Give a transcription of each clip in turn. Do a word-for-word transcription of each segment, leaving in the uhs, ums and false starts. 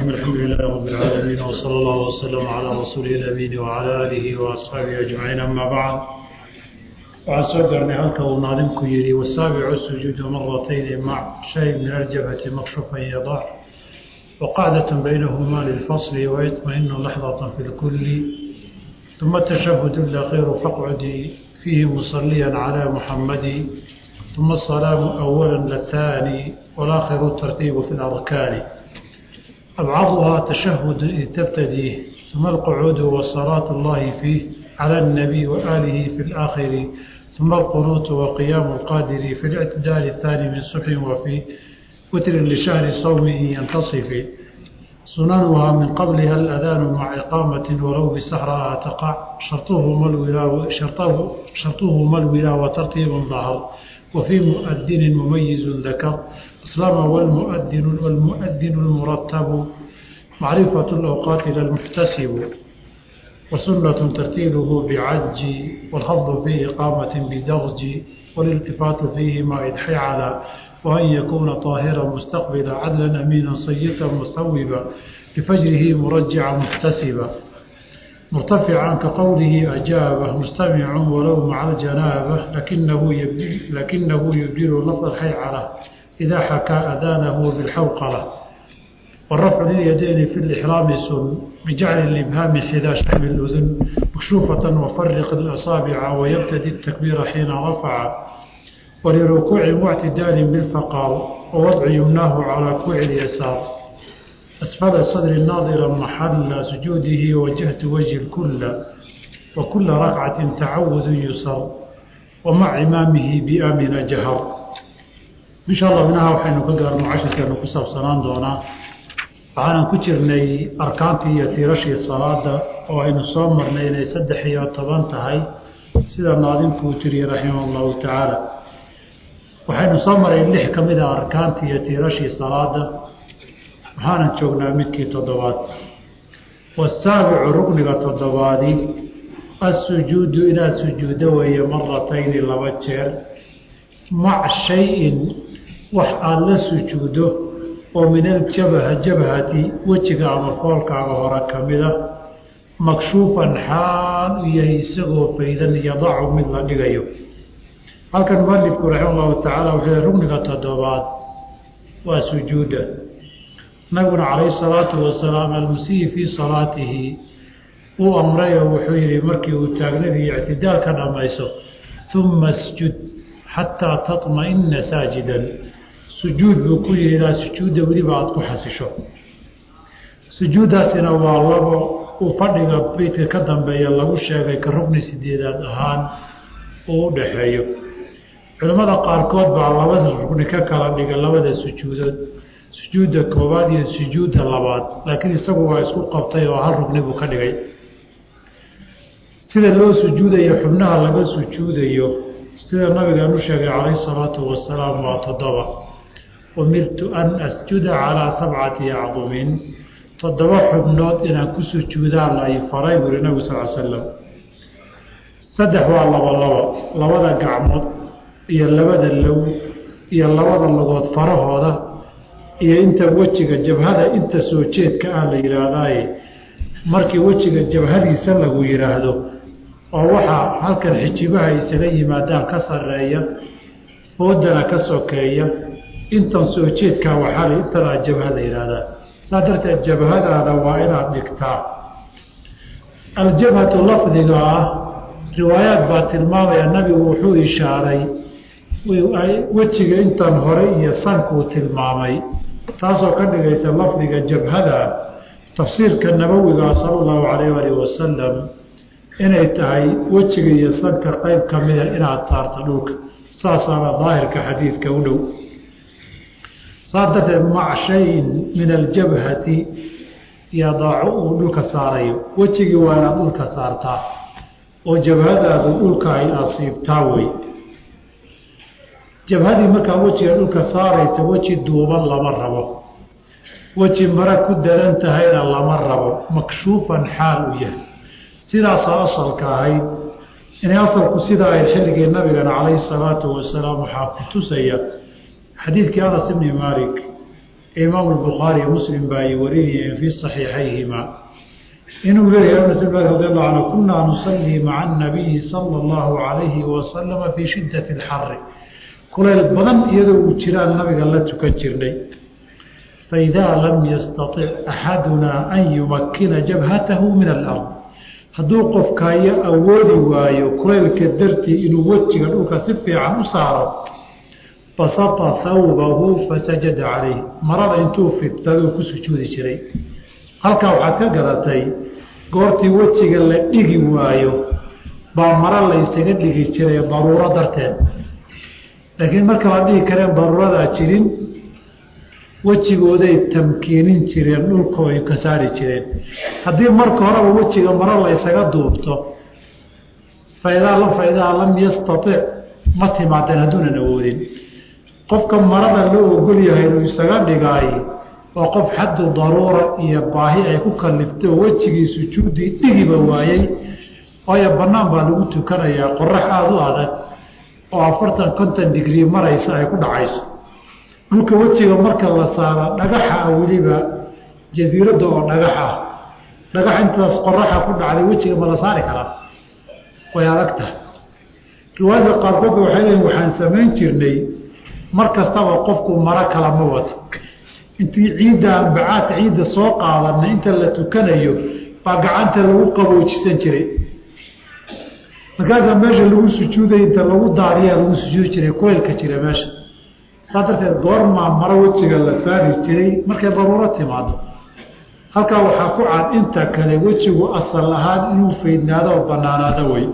الحمد لله رب العالمين وصلى الله وسلم على رسوله الأمين وعلى آله وأصحابه أجمعين. أما بعد، وعن قرني هلك ونعلمك يلي والسابع السجود مرتين مع شيء من الجبهة مكشوفا يضع وقاعدة بينهما للفصل ويطمئن لحظة في الكل، ثم التشهد الأخير فاقعد فيه مصليا على محمد، ثم السلام أولا للثاني والآخر الترتيب في الأركان. أبعضها تشهد إذ تبتديه، ثم القعود وصلاة الله فيه على النبي وآله في الآخر، ثم القنوت وقيام القادر في الاعتدال الثاني من صبح وفي وتر لشهر صومه ينتصف. سننها من قبلها الأذان مع إقامة ولو بسحرها تقع، شرطهما الولاء شرطه شرطهما الولاء وترتيب ظهر، وفي مؤذن مميز ذكر أسلم والمؤذن والمؤذن المرتب، معرفة الأوقات للمحتسب. وسنة ترتيله بعج والخفض في إقامة بدرج، والالتفات فيه مع إدحي على، وأن يكون طاهرا مستقبلا عدلا أمينا صيتا مستوبا لفجره مرجعا محتسبا، مرتفعا كقوله أجابه مستمع ولو مع الجنابة، لكنه يبدل, لكنه يبدل لفظ الحيعلة إذا حكى أذانه بالحوقلة. والرفع لليدين في الإحرام سن بجعل الإبهام حذا شحم الأذن مكشوفة، وفرق الأصابع ويبتدي التكبير حين رفع، ولركوع واعتدال بالفقار، ووضع يمناه على كوع اليسار أسفل الصدر الناظرا محل سجوده، وجهت وجه الكل، وكل ركعة تعوذ يسر، ومع إمامه بآمن جهر. إن شاء الله بناها وحين كقار معاشرة نكسب سنان دونا، waxaanan ku jirnay arkaantii iyo tiirashii salaada oo aynu soo marnay inay saddex iyo toban tahay sida naadimku uu tiri raximahullahu tacaala. waxaynu soo maray lix ka mid ah arkaantii iyo tiirashii salaada, waxaanan joognaa midkii toddobaad. wasaabicu rukniga toddobaadi assujuudu inaad sujuudo weeye maratayni laba jeer, mac shay-in wax aad la sujuudo oo min aljabha jabhati wejiga ama foolkaaga hore ka mida, makshuufan xaal u yahay isagoo faydan yadacu mid la dhigayo. halkan mualifku raximahullahu tacaala wuxuu rukniga toddobaad waa sujuuda. nabiguna calayhi salaatu wasalaam almusii fii salaatihi uu amray oo wuxuu yihi markii uu taagnadii ictidaal ka dhammayso, uma asjud xataa taطma'ina saajidan, sujuud buu ku yihi ilaa sujuudda weliba aada ku xasisho. sujuuddaasina waa labo uu fadhiga beydka ka dambeeya lagu sheegay ka rugni sideedaad ahaan uu u dhaxeeyo. culimmada qaarkood baa laba rugni ka kala dhiga labada sujuudood, sujuudda koowaad iyo sujuudda labaad, laakiin isagu waa isku qabtay oo hal rugni buu ka dhigay. sida loo sujuudayo xubnaha laga sujuudayo sida nabigeenu sheegay calayhi salaatu wasalaam waa toddoba. umirtu an asjuda calaa sabcati acdumin, toddoba xubnood inaan ku sujuudaan la ay faray buri nabigu sal l slam. saddex waa laba labo, labada gacmood iyo labada low iyo labada lugood farahooda iyo inta wejiga jabhada inta soo jeedka ah la yidhaahdaaye, markii wejiga jabhadiisa lagu yidhaahdo oo waxaa halkan xijibaha isaga yimaadaan ka sarreeya, foodana ka sokeeya, intan soo jeedkaa waxaa la intanaa jabha la yidhaahdaa. saa darteed jabhadaada waa inaad dhigtaa. aljabhatu lafdiga ah riwaayaad baa tilmaamaya nabigu wuxuu ishaaray wejiga intan hore iyo sankuu tilmaamay, taasoo ka dhigaysa lafdiga jabhada tafsiirka nabowiga sala allahu calayh alih wasalam inay tahay wejiga iyo sanka qayb ka mida inaad saarto dhulka. saasaana daahirka xadiidka u dhow. saa darteed mac shayin min aljabhati yadaacu uu dhulka saarayo, wejigii waa inaad dhulka saartaa oo jabhadaadu dhulka ay asiibtaa wey. jabhadii markaa wejiga dhulka saaraysa weji duuban lama rabo, weji mara ku daran tahayna lama rabo, makshuufan xaal u yahay. sidaasaa asalka ahayd. inay asalku sidaa ahayd xilligii nabigana calayhi salaatu wasalaam waxaa ku tusaya xadiidkii anas ibni maalik إمام البخاري ومسلم باي وريه في صحيحيهما إنه ليه أنس رضي الله عنه كنا نصلي مع النبي صلى الله عليه وسلم في شدة الحر كل البدن يدعو جيران النبي قال لا تكجرني فإذا لم يستطع أحدنا أن يمكن جبهته من الأرض هدو قفكايا أولي وايو كل الكدرتي إنه وجه الأوكا سفي عن أسارة بسط ثوبه فسجد عليه مرض انتو في تسادو كسجود شري halka waxa ka garatay goortii wajiga la dhigi waayo baa mara la isaga dhigi jiray daruuro darteed laakiin marka la dhigi kare daruurada jirin wajigooday tamkiinin jireen dhulka ay ka saari jireen hadii marka hore wajiga mara la isaga duubto fayda la fayda lam yastati ma timaadeen haduna nawoodin qofka marada loo ogol yahay inuu isaga dhigay وقف حد ضرورة يباهي أي كلفته وجهي سجودي دقيب وايي ويا بنام بالوتو كان يا قرح هذا هذا وعفرت كنت دقري مرة يساعي كل عايش لك وجهي مركز الله صار نجحها وليبا جزيرة دور نجحها نجح أنت قرحها كل على وجهي مرة صار كلام ويا ركته الواجب قارقوك وحيد وحن سمين ترني مركز توقفكم مرة كلام موت intii ciida bacaad ciida soo qaadanay inta la tukanayo baa gacanta lagu qaboojisan jiray markaas meesha lagu sujuuday inta lagu daariyaa lagu sujuudi jiray koolka jira meesha sadarteed goorma mara wajiga la saari jiray markay daruuro timaado halka waxa ku cad inta kale wajigu asal ahaan inuu feednaado banaanaado way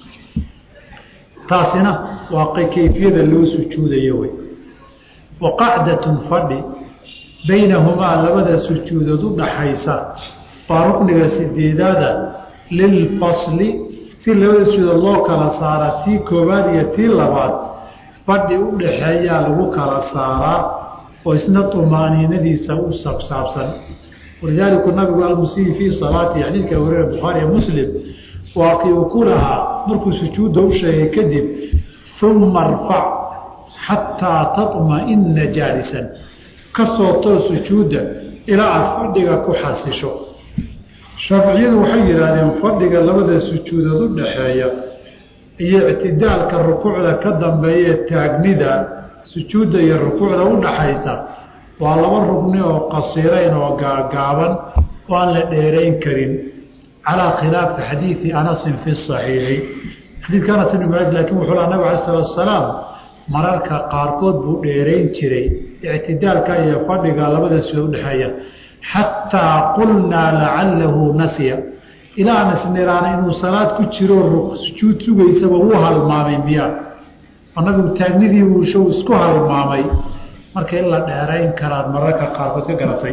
taasina waa kayfiyada loo sujuudayo way waqa'datun fadhi بينهما لبدا سجودود دحيسا فارقنيغا سيديدادا للفصل سي لبدا سجود الله كلا سارتي كوباديتي لباد فدي u dhaxeeya lagu kala saara oo isna tumaaniinadiisa u sabsaabsan ولذلك النبي قال المسيء في صلاته يعني كوري البخاري ومسلم واقي كلها مركو سجوده شيء كذب ثم ارفع حتى تطمئن جالسا كسوتو سجودا الى فدغا ku xasisho shafiiciyadu waxay yiraahdeen fadhiga labada sujuudood u dhaxeeya iyo i'tidaalka rukuucda ka dambeeya taagnida sujuuda iyo rukuucda u dhaxaysa waa laba rugni oo qasiireen oo gaagaaban oo aan la dheereyn karin ala khilaaf xadiisi Anas fi sahih xadiidka Anas ibn Malik laakiin wuxuu nabi sallallahu alayhi wasallam mararka qaarkood buu dheereyn jiray اعتدالك يا فدغ لبدا سو دحيا حتى قلنا لعله نسي الى ان سنيران انه صلاه كجيرو سجود سوغيسبا و halmaamay biya anagu taagnidii uu show isku halmaamay marka ila dheerayn karaad mararka qaarkood ka garatay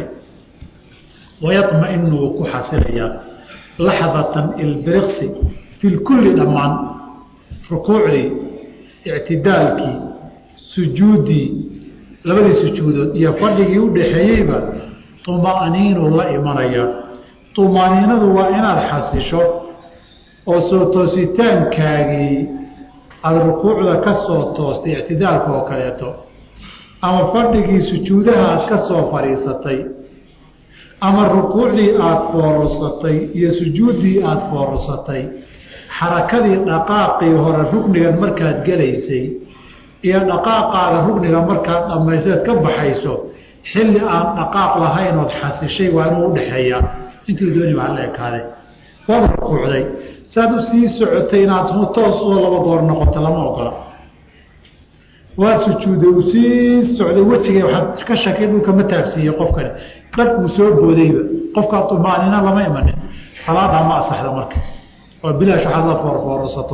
ويطمئن ku xasilaya lahadatan البرخس في الكل ضمان ركوعي اعتدالكي سجودي labadii sujuudood iyo fadhigii u dhaxeeyayba tumaaniino la imanaya tumaaniinadu waa inaad xasisho oo soo toositaankaagii aad rukuucda ka soo toostay i'tidaalka oo kaleeto ama fadhigii sujuudaha aad ka soo fariisatay ama rukuucdii aad foorasatay iyo sujuudii aad foorasatay xarakadii dhaqaaqii hore ruknigan markaad galaysay iyo dhaqaaqaaga rugniga markaad dhamaysaad ka baxayso xilli aan dhaqaaq lahayn oo xasishay waa inuu u dhaxeeyaa intii dooni baa la ekaade waa rukuucday saad u sii socotay inaad toos oo laba goor noqoto lama ogola waa sujuuday u sii socday wajiga waxaad ka shakay dhulka ma taabsiiyay qofkani dad uu soo boodayba qofka tumaanina lama imanin salaada ma asaxda marka oo bilaash waxaad la foorfoorsato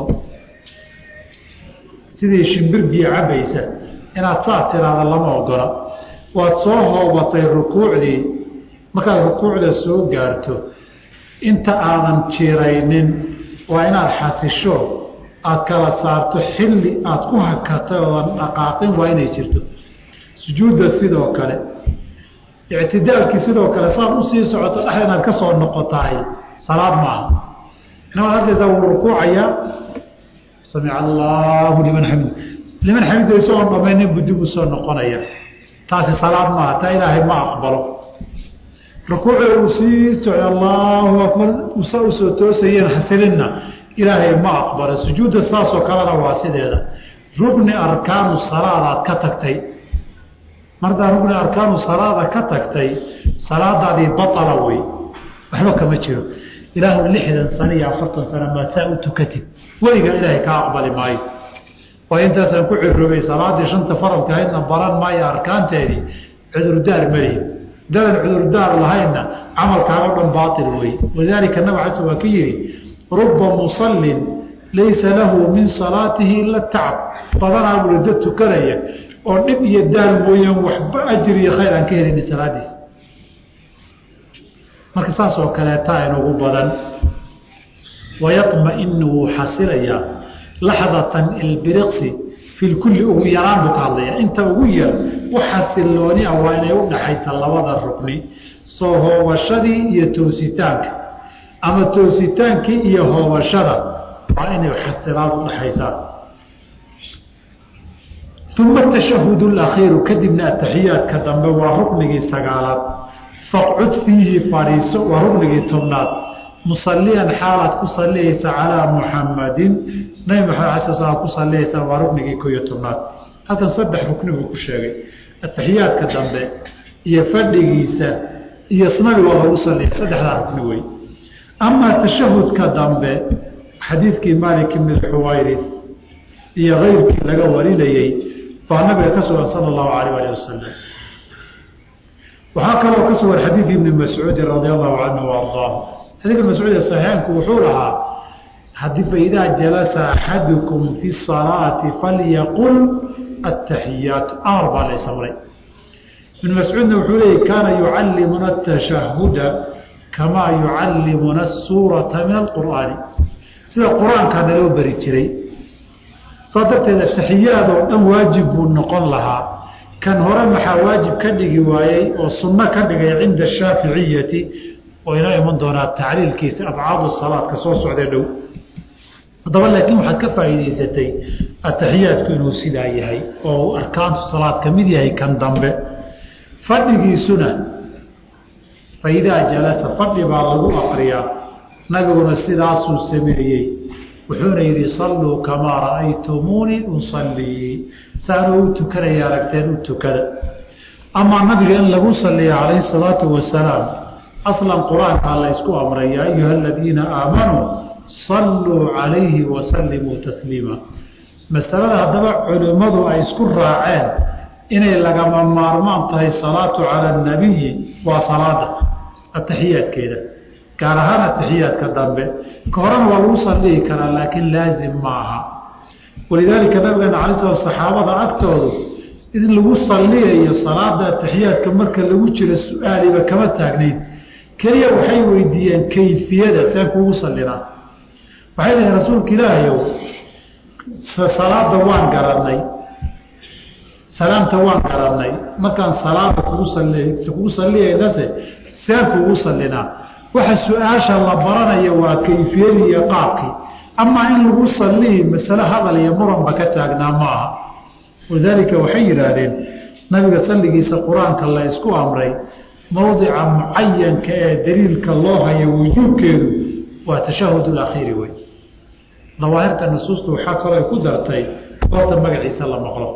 sidii shimbir biyo cabaysa inaad saa tiraada lama ogola waad soo hoobatay rukuucdii markaad rukuucda soo gaarto inta aadan jiiraynin waa inaad xasisho aad kala saarto xilli aad ku hakatay oodan dhaqaaqin waa inay jirto sujuudda sidoo kale i'tidaalkii sidoo kale saad u sii socoto dhexda inaad ka soo noqotaay salaad maaha inama halkaasa wuu rukuucaya سمع الله لمن حمد لمن حمد يسوع ضمن بدو سو نقنيا taasi salaad maaha taa ilaahay ma aqbalo rukuucda uu sii socday allahu akbar usa usoo toosayeen xasilinna ilaahay ma aqbalo sujuudda saasoo kalena waa sideeda rugni arkaanu salaadaad ka tagtay mardaa rugni arkaanu salaada ka tagtay salaadaadii batala wey waxba kama jiro ilaahu lixdan sano iyo afartan sano maad saa u tukatid weligaa ilaahay kaa aqbali maayo waa intaasaan ku cirrogay salaadii shanta faradka ahaydna baran maayo arkaanteedii cudurdaar malihi dadan cudurdaar lahaynna camalkaaga dhan baail wey walidaalika nabig xasan waa ka yihi ruba musallin laysa lahu min salaatihi ila tacab badanaa wulada tukanaya oo dhib iyo daal mooyaan waxba ajir iyo khayr aan ka helini salaadiis marka saas oo kaleetaa inugu badan wayatma-inu wuu xasilayaa laxdatan ilbiriqsi fi lkulli ugu yaraan buu ka hadlayaa inta ugu yar u xasilooni ah waa inay u dhaxaysa labada rukni soo hoobashadii iyo toositaanka ama toositaankii iyo hoobashada waa inay xasilaad u dhaxaysaa uma atashahud alakhiiru kadibna ataxiyaadka dambe waa ruknigii sagaalaad faqcud fiihi fadhiiso waa ruknigii tobnaad musaliyan xaalaad ku saliyaysa calaa muxamadin nabi maxamed ala sala ku saliyaysa waa ruknigii ko iyo tobnaad halkan saddex rukni buu ku sheegay ataxiyaadka dambe iyo fadhigiisa iyo nabiga waa lagu saliya saddexdaa rukni wey amaa tashahudka dambe xadiidkii maalik ibn xuwayris iyo keyrkii laga warinayey baa nabiga ka sugan sala allahu alayh alih wasalam waxaa kaloo ka sugan xadiid ibni mascuudin radi allahu canhu waardaah xadiidka mascuud ee saxiixaanku wuxuu lahaa haddii faidaa jalasa axadukum fi salaati falyaqul ataxiyaatu amar baa la samray ibn mascuudna wuxuu leeyay kaana yucallimuna atashahuda kamaa yucallimuna asuurata min alqur'aani sida qur-aankaa naloo beri jiray saa darteed ataxiyaad oo dhan waajib buu noqon lahaa kan hore maxaa waajib ka dhigi waayey oo sunno ka dhigay cinda ashaaficiyati oo inoo iman doonaa tacliilkiisa abcaadu salaadka soo socdee dhow haddaba laakiin waxaad ka faa'iidaysatay ataxiyaadku inuu sidaa yahay oo arkaantu salaad ka mid yahay kan dambe fadhigiisuna faidaa jalasa fadhi baa lagu aqriyaa nabiguna sidaasuu sameeyey wuxuuna yidhi salluu kamaa ra'aytumuunii usallii saanuu u tukanaya aragteen u tukada amaa nabiga in lagu saliya calayhi salaatu wasalaam aslan qur-aankaa la ysku amray yaa ayuha aladiina aamanuu salluu calayhi wasallimuu tasliima masalada haddaba culimmadu ay isku raaceen inay lagama maarmaan tahay salaatu cala anabiyi waa salaada ataxiyaadkeeda gaar ahaan ataxiyaadka dambe ka horena waa lagu saliyi karaa laakiin laazim ma aha walidaalika nabigeena alay slam saxaabada agtoodu in lagu saliyayo salaada ataxiyaadka marka lagu jiro su-aaliba kama taagnayn keliya waxay weydiiyeen kayfiyada seen kugu salinaa waxay leeyiin rasuulka ilaahayow salaada waan garanay salaamta waan garanay markaan salaada kugu sali kugu saliyaynase seen kugu salinaa waxa su-aasha la baranayo waa kayfiyadii iyo qaabkii amaa in lagu saliyi masale hadal iyo muranba ka taagnaa ma aha walidaalika waxay yidhaahdeen nabiga salligiisa qur-aanka la ysku amray mowdica mucayanka ee daliilka loo hayo wujuubkeedu waa tashahud alakhiiri wey dawaahirta nusuusta waxaa kaloo ay ku dartay goorta magaciisa la maqlo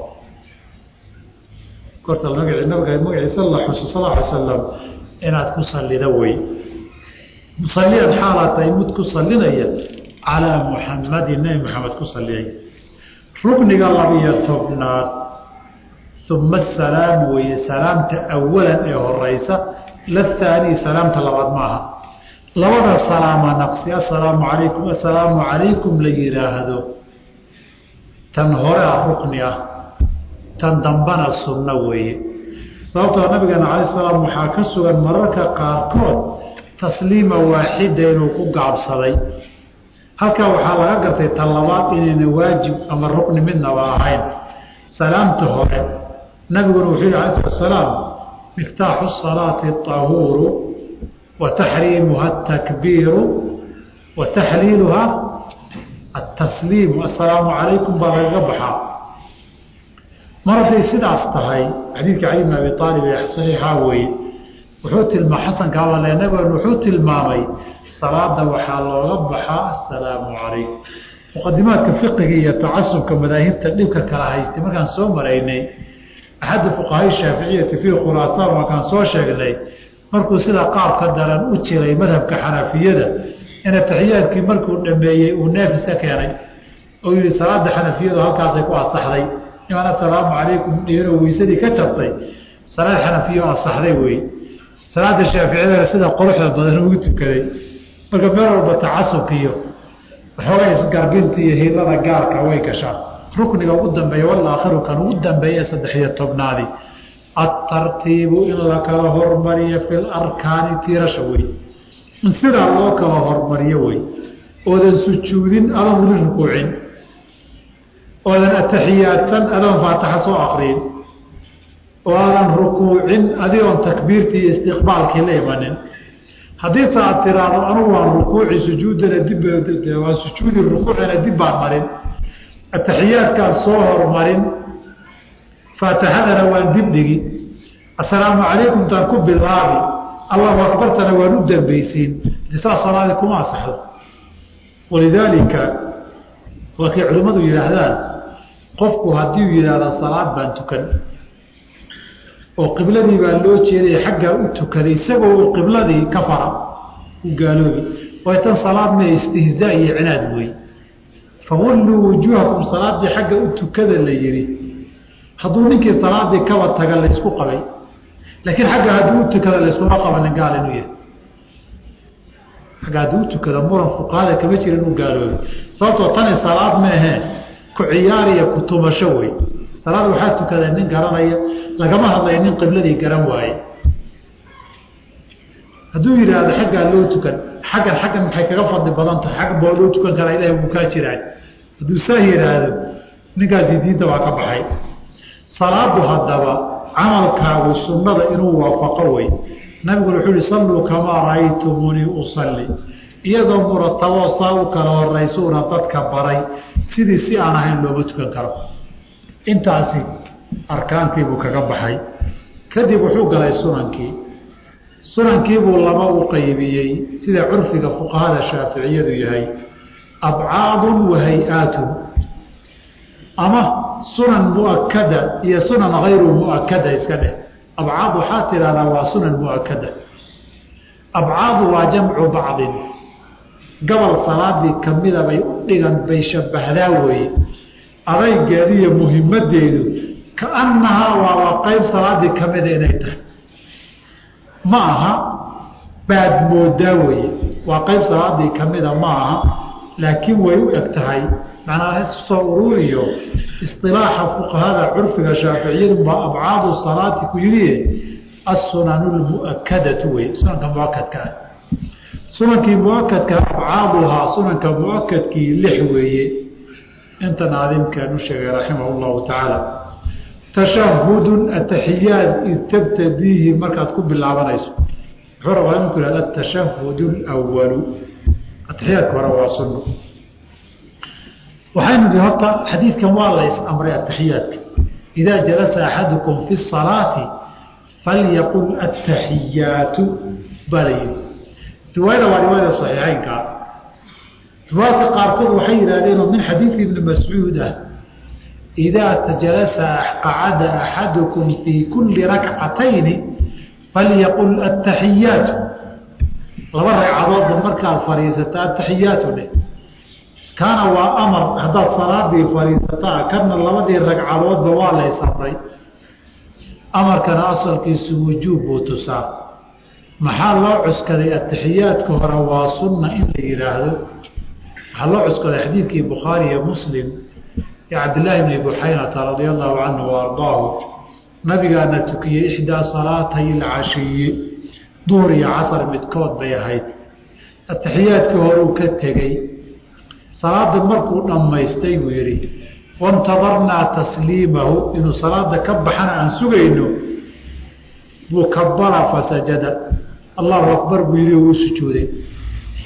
goorta nabiga magaciisa la xuso sal ly salam inaad ku sallida wey musaliyan xaalaad tahay mid ku salinaya calaa muxamadin nebi maxamed ku saliyay rukniga labiyo tobnaad uma asalaam weeye salaamta awalan ee horeysa lathaanii salaamta labaad maaha labada salaama naqsi assalaamu calaykum assalaamu calaykum la yidhaahdo tan hore ah rukni ah tan dambana sunno weeye sababtoo nabigeena calayh salaam waxaa ka sugan mararka qaarkood tasliima waaxida inuu ku gaabsaday halkaa waxaa laga gartay tan labaad inayna waajib ama rukni midnaba ahayn salaamta hore nabiguna wuxuu yihi alay slat salaam miftaaxu salaati ahuuru wa taxriimuha atakbiiru wa taxliiluha atasliimu assalaamu calaykum baa lagaga baxaa marday sidaas tahay xadiidka cali ibn abi aalib ee saxiixa weeye wuxuu tilmaa xasanka alle nabigu wuxuu tilmaamay salaada waxaa looga baxaa assalaamu calaykum muqadimaadka fiqiga iyo tacasubka madaahibta dhibka kala haystay markaan soo maraynay axad fuqahaa shaafiiciyati fi khuraasaan markaan soo sheegnay markuu sida qaab ka daran u jiray madhabka xanafiyada in taxiyaadkii markuu dhameeyay uu neefisa keenay oo yiri salaada xanafiyadu halkaas ay ku asaxday inana salaamu calaykum dhiiro weysadii ka jabtay salaad xanafiyo asaxday way salaada shaafiiciyada sida quruxda badan ugu tukaday marka meel walba tacasubkiyo waxoogaa isgarbinta iyo hiilada gaarka way gashaan rukniga ugu dambeeya wal aakhiru kan ugu dambeeya saddex iyo tobnaadi at-tartiibu in la kala hormariyo fil arkaani tiirasha way in sida loo kala hormariyo way oodan sujuudin adoon weli rukuucin oodan ataxiyaadsan adoon faataxa soo aqriin oodan rukuucin adigoon takbiirtii iyo istiqbaalkii la imanin haddii saad tiraahdo anugu waan rukuuci sujuudana dib waan sujuudi rukuucina dib baan marin ataxiyaadkaan soo hormarin faatixadana waan dib dhigi assalaamu calaykum taan ku bilaabi allahu akbartana waan u dambaysiin disaa salaadi kuma asaxdo walidaalika waa kay culimmadu yidhaahdaan qofku haddii uu yidhaahda salaad baan tukan oo qibladii baa loo jeeday xaggaa u tukaday isagoo qibladii ka fara u gaaloobi waytan salaadna istihzaa iyo cinaad wey fawalluu wujuuhakum salaadii xagga u tukada la yidhi hadduu ninkii salaadii kaba taga laysku qabay laakiin xagga hadduu u tukada layskuma qabanin gaal inuu yahay xagga hadduu u tukada muran fuqaada kama jira inuu gaaloobi sababtoo tani salaad meehee ku ciyaar iyo ku tumasho wey salaad waxaa tukada nin garanaya lagama hadlaya nin qibladii garan waaye hadduu yidhaahdo xaggaa loo tukan xaggan xaggan maxay kaga fadli badan tahay xaggan baa loo tukan karaa ilahay wuu kaa jiraay hadduu saa yidhaahdo ninkaasi diinta waa ka baxay salaadu haddaba camalkaagu sunnada inuu waafaqo wey nabiguna wuxuu yihi salluu kamaa ra'aytumunii usalli iyadoo murataboo saa u kala horaysuuna dadka baray sidii si aan ahayn looma tukan karo intaasi arkaantiibuu kaga baxay kadib wuxuu galay sunankii sunankiibuu laba u qaybiyey sida curfiga fuqahada shaaficiyadu yahay abcaadun wa hay-aatun ama sunan muakada iyo sunan hayru muakada iska dheh abcaad waxaa tidhahdaa waa sunan muakada abcaadu waa jamcu bacdin gobol salaadii kamida bay u dhigan bay shabahdaa weeye adaygeedu iyo muhimadeedu kaannahaa waaba qayb salaadii kamida inay tahay ma aha baad moodaa weye waa qayb salaadii kamida ma aha laakiin way u eg tahay macnaa soo ururiyo isilaaxa fuqahada curfiga shaaficiyadu baa abcaadu salaati ku yidhi assunan lmuakadatu wey sunanka muakadka ah sunankii muakadka abcaaduhaa sunanka muakadkii lix weeye inta naadimkaan u sheegay raximah llahu tacaala tashahudun ataxiyaad id tabtadiihi markaad ku bilaabanayso wuxuu rabaa inu ku ihahda atashahud lwalu ataxiyaadka hore waa sunno waxaynu nihi horta xadiidkan waa la is-amray ataxiyaadka idaa jalasa axadukum fi salaati falyaqul ataxiyaatu baa la yihi riwaayada waa riwaayada saxiixeynka riwaayadka qaarkood waxay yidhahdeen oo min xadiidki ibni mascuud ah idaa jalasa qacada axadukum fii kulli rakcatayni falyaqul ataxiyaatu laba ragcadoodba markaad fadhiisata ataxiyaatu dheh kaana waa amar haddaad salaadii fadhiisataa kana labadii ragcadoodba waa la is-amray amarkana asalkiisu wujuub buu tusaa maxaa loo cuskaday ataxiyaadka hore waa sunna in la yidhaahdo waxaa loo cuskaday xadiidkii bukhaari iyo muslim ee cabdillaahi bni buxaynata radia allahu canhu wa ardaahu nabigaana tukiyey ixdaa salaatay ilcashiyi duhur iyo casar midkood bay ahayd ataxiyaadkii horuu ka tegey salaada markuu dhammaystay buu yidhi waintadarnaa tasliimahu inuu salaada ka baxana aan sugayno buu kabara fasajada allahu akbar buu yidhi uu sujuuday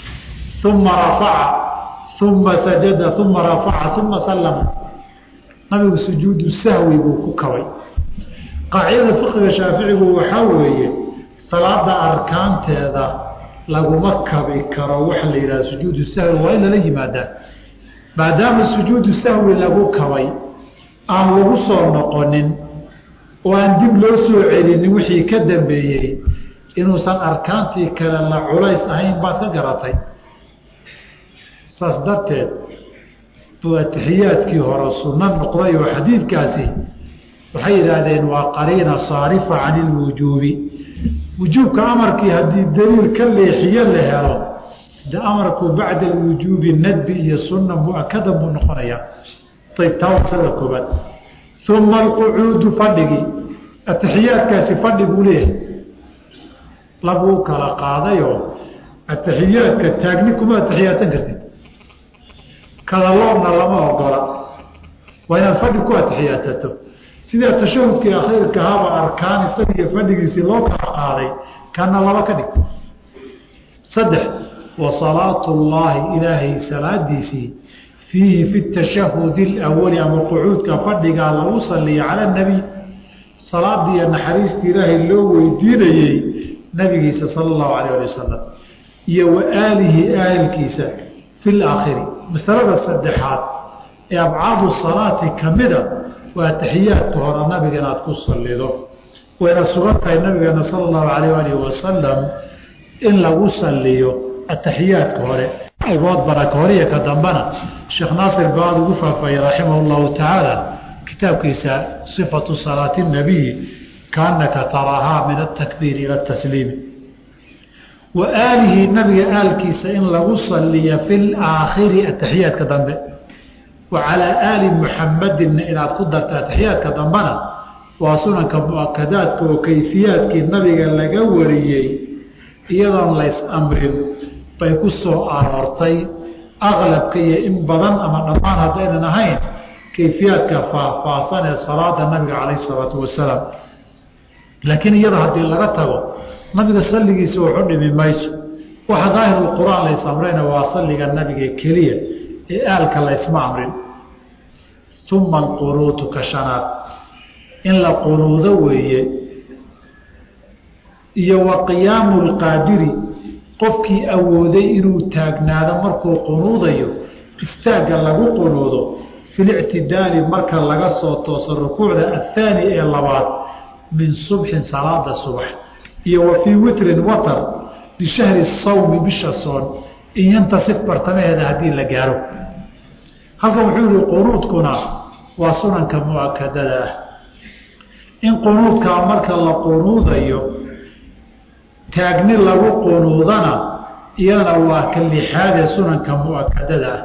uma rafaca uma sajada uma rafaca uma sallama nabigu sujuudu sahwi buu ku kabay qaacidada fiqhiga shaaficigu waxaa weeye salaada arkaanteeda laguma kabi karo waxa la yidhaha sujuudu sahwi waa in lala yimaadaa maadaama sujuudu sahwi lagu kabay aan lagu soo noqonin oo aan dib loo soo celinin wixii ka dambeeyey inuusan arkaantii kale la culays ahayn baad ka garatay saas darteed buu atixiyaadkii hore sunno noqday oo xadiidkaasi waxay yidhaahdeen waa qariina saarifa can ilwujuubi wujuubka amarkii haddii daliil ka leexiyo la helo de amarku bacda alwujuubi nadbi iyo sunna mu'akada buu noqonayaa ayb taa wasada koobaad uma alqucuudu fadhigii atixiyaadkaasi fadhi buu leeyahay labuu kala qaadayoo atixiyaadka taagni kuma atixiyaadsan kartid kadaloobna lama ogola waa inaad fadhi ku atixiyaadsato sidaa tashahudkii akhiirka haba arkaan isagiiyo fadhigiisii loo kala qaaday kana laba ka dhig saddex wa salaatu llaahi ilaahay salaadiisii fiihi fi tashahudi alawali ama qucuudka fadhigaa lagu saliya cala nabiy salaadii iyo naxariistii ilaahay loo weydiinayey nabigiisa sala allahu alayh ali wasalam iyo wa aalihi ahalkiisa fi laakhiri masalada saddexaad ee abcaadu salaati kamida waa taxiyaadka hore nabiga inaad ku salido wayna sugan tahay nabigeena sala allahu alayh alihi wasalam in lagu saliyo ataxiyaadka hore ibood baraka horiya ka dambana sheekh naasir baad ugu faafayey raximah llahu tacaala kitaabkiisa sifatu salaati nabiyi kaanaka taraahaa min atakbiir ila tasliimi wa aalihi nabiga aalkiisa in lagu saliya fi laakhiri ataxiyaadka dambe wa calaa aali muxamadinna inaad ku darta ataxiyaadka dambena waa sunanka mu'akadaadka oo kayfiyaadkii nabiga laga wariyey iyadoon lays amrin bay ku soo aroortay aqlabka iyo in badan ama dhammaan haddaynan ahayn kayfiyaadka faahfaahsan ee salaada nabiga calayh isalaatu wasalaam laakiin iyada haddii laga tago nabiga salligiisa waxu dhimi mayso waxa daahirulqur'aan lays amrayna waa salliga nabiga keliya ee aalka laysma amrin uma alqunuutu ka shanaad in la qunuudo weeye iyo wa qiyaamu lqaadiri qofkii awooday inuu taagnaado markuu qunuudayo istaagga lagu qunuudo filictidaali marka laga soo tooso rukuucda athaani ee labaad min subxin salaada subax iyo wa fii witrin watar bishahri sawmi bisha soon in yantasif bartamaheeda haddii la gaaro halkan wuxuu yihi qunuudkuna waa sunanka mu'akadada ah in qunuudkaa marka la qunuudayo taagni lagu qunuudana iyadana waa ka lixaadee sunanka mu'akadada ah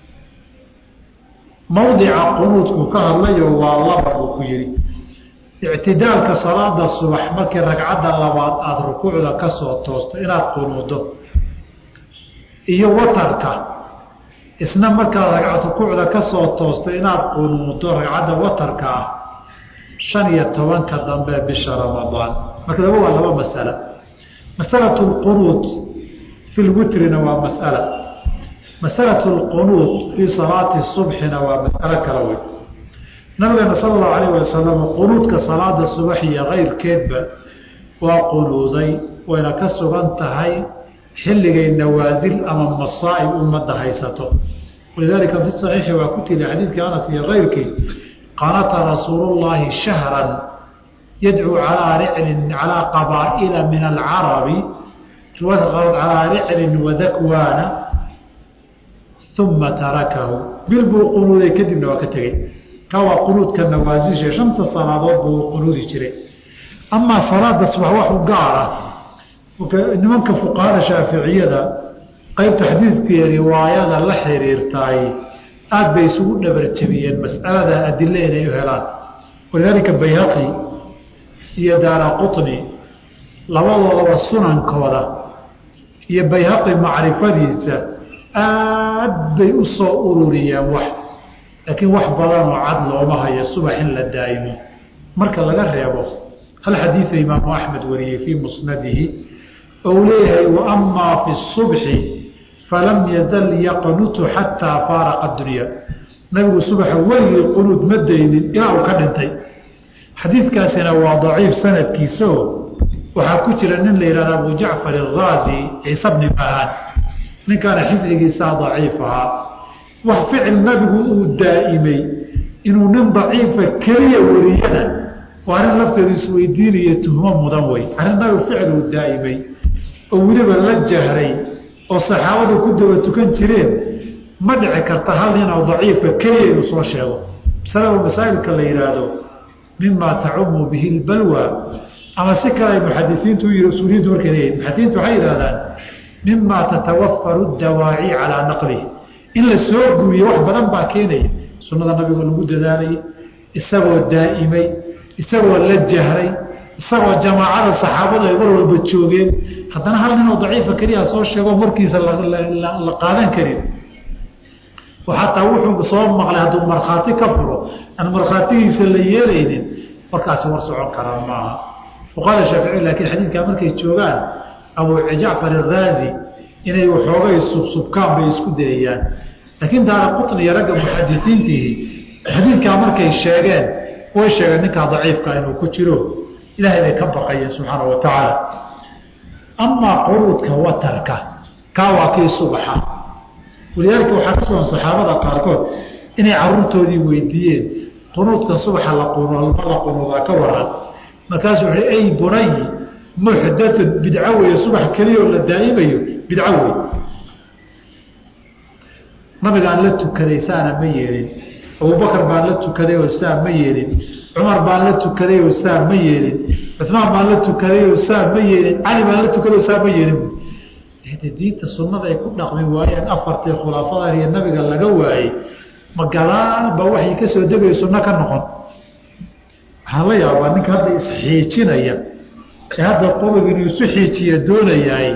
mawdica qunuudku ka hadlayo waa laba buu ku yihi ictidaalka salaada subax markii ragcadda labaad aada rukuucda ka soo toosto inaad qunuudo iyo watarka isna markaad ragcad rukuucda ka soo toosto inaad qunuudo ragcadda watarka ah shan iyo tobanka dambe bisha ramadaan marka daba waa laba masala masalatu lqunuud fi lwitrina waa masala masalatu lqunuud fii salaati subxina waa masalo kala weyn nabigeena sala allahu alayh ali wasalam qunuudka salaada subax iyo keyrkeedba waa qunuuday wayna ka sugan tahay xilligay nawaasil ama masaa'ib ummadda haysato walidaalika fi saxiixi waa ku tili xadiidkii anas iyo keyrkii qanata rasuulullaahi shahran yadcuu calaa riclin calaa qabaa'ila min alcarabi calaa riclin wadakwaana uma tarakahu bil buu qunuuday kadibna waa ka tegey ka waa qunuudka nawaasisha shanta salaadood buu qunuudi jiray amaa salaada subax wax u gaar ah nimanka fuqahada shaaficiyada qaybta xadiidkii riwaayada la xiriirtaay aada bay isugu dhabarjabiyeen mas'alada adile inay u helaan walidaalika bayhaqi iyo daara qutni labadoodaba sunankooda iyo bayhaqi macrifadiisa aad bay u soo ururiyeen wax laakiin wax badan oo cad looma hayo subax in la daa'imo marka laga reebo hal xadiida imaamu axmed wariyey fii musnadihi ou leeyahay wa amaa fi subxi falam yazal yaqnutu xataa faaraqa addunya nabigu subaxa weligii qunuud ma daynin ilaa uu ka dhintay. xadiidkaasina waa daciif sanadkiisao waxaa ku jira nin la yihahda abu jacfar araazi ciise bni bahaan, ninkaana xifdigiisaa daciif ahaa. wax ficil nabigu uu daa'imay inuu nin daciifa keliya wariyana waa arrin lafteedu isweydiinaya tuhmo mudan wey. arrin nabigu ficil uu daa'imay oo weliba la jahray oo saxaabadu ku daba tukan jireen ma dhici karta hal nin oo daciifa keliya inuu soo sheego. masalada masaa'ilka la yihaahdo mima tacumu bihi lbalwa, ama si kale ay muxadisiintu u yihi usuuliyiintu markay leeyihin muxadisiintu waxay yidhahdaan mima tatawafaru dawaaci calaa naqlih, in la soo guuriyo wax badan baa keenaya. sunnada nabigoo lagu dadaalayay, isagoo daa'imay, isagoo la jahray, isagoo jamaacada saxaabadu ay war walba joogeen, haddana hal ninoo daciifa keliya soo sheego markiisa la qaadan karin. xataa wuxuu soo maqlay hadduu markhaati ka furo aan markhaatigiisa la yeelaynin markaasi war socon karaa maaha. fuqaada shaafici laakiin xadiidkaa markay joogaan abu jacfar araazi inay waxoogay subsubkaan bay isku dayayaan. laakiin daara qutni iyo ragga muxadisiintihi xadiidkaa markay sheegeen way sheegeen ninkaa daciifka inuu ku jiro, ilaahay bay ka baqayeen subxaana wa tacaala. amaa quruudka watarka kaa waa kii subaxa. walidaalika waxaa ka sugan saxaabada qaarkood inay caruurtoodii weydiiyeen qunuudka subaxa la la qunuudaa ka waran. markaasuu wuxuu ay bunayi muxdatun bidco weeye, subax keliya oo la daa'imayo bidco wey. nabigaan la tukaday saana ma yeelin, abubakar baan la tukaday oo saa ma yeelin, cumar baan la tukaday oo saa ma yeelin, cusmaan baan la tukaday oo saa ma yeelin, cali baan la tukaday oo saa ma yeelin. diinta sunnada ay ku dhaqmi waayeen afartii khulaafadan iyo nabiga laga waayey ma gadaalba waxay ka soo degayo sunno ka noqon. waxaan la yaabaa ninka hadda isxiijinaya ee hadda qobig inuu isu xiijiya doonayaay,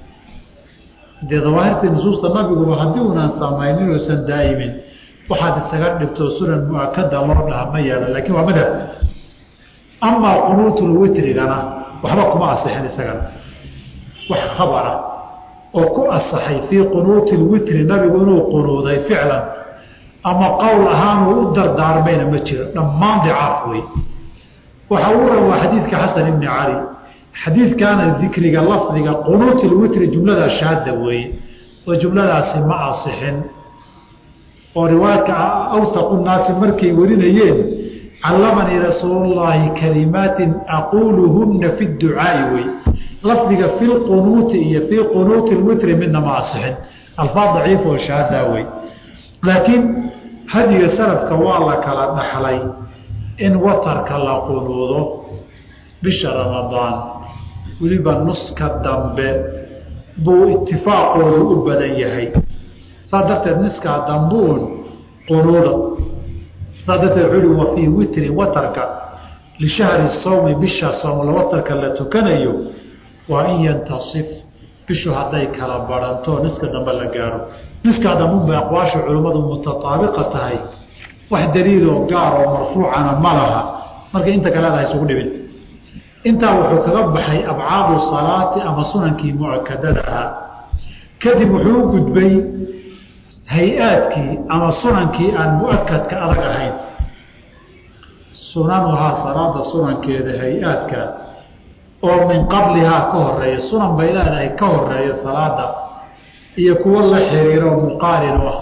dee dawaahirtii nusuusta nabiguba haddii unaan samaynin oosan daa'imin waxaad isaga dhibto sunan mu-akada loo dhaha ma yaalo, laakiin waa madhab. amaa qunuutul witrigana waxba kuma asixin isagana wax khabara oo ku asaxay fii qunuuti lwitri nabigu inuu qunuuday ficlan ama qowl ahaan uu u dardaarmayna ma jiro, dhammaan dicaaf wey. waxa uu rawaa xadiidka xasan ibni cali, xadiidkaana dikriga lafdiga qunuuti lwitri jumlada shaada weeye oo jumladaasi ma asixin. oo riwaayadka awsaqu naasi markay warinayeen callamanii rasuulullaahi kalimaatin aquuluhunna fi ducaai wey. lafdiga fi lqunuuti iyo fii qunuuti lwitri midna ma asixin, alfaad daciif oo shaadaa wey. laakiin hadiga salafka waa la kala dhaxlay in watarka la qunuudo bisha ramadaan, weliba nuska dambe buu itifaaqoodu u badan yahay. saa darteed niskaa dambuun qunuuda. saa darteed wuxuu wa fii witri watarka lishahri sawmi bisha soom watarka la tukanayo waa in yantasif bishu hadday kala baranto niska dambe la gaaro. niskaa dambuunbay aqwaasha culimmadu mutataabiqa tahay, wax daliiloo gaar oo marfuucana ma laha. marka inta kaleedaha isugu dhibin. intaa wuxuu kaga baxay abcaadu salaati ama sunankii mu'akadada ahaa. kadib wuxuu u gudbay hay-aadkii ama sunankii aan mu-akadka adag ahayn. sunanuhaa salaada sunankeeda hay-aadka oo min qablihaa ka horeeya, sunan bay leedahay ka horeeya salaada iyo kuwo la xiriiro muqaarin u ah.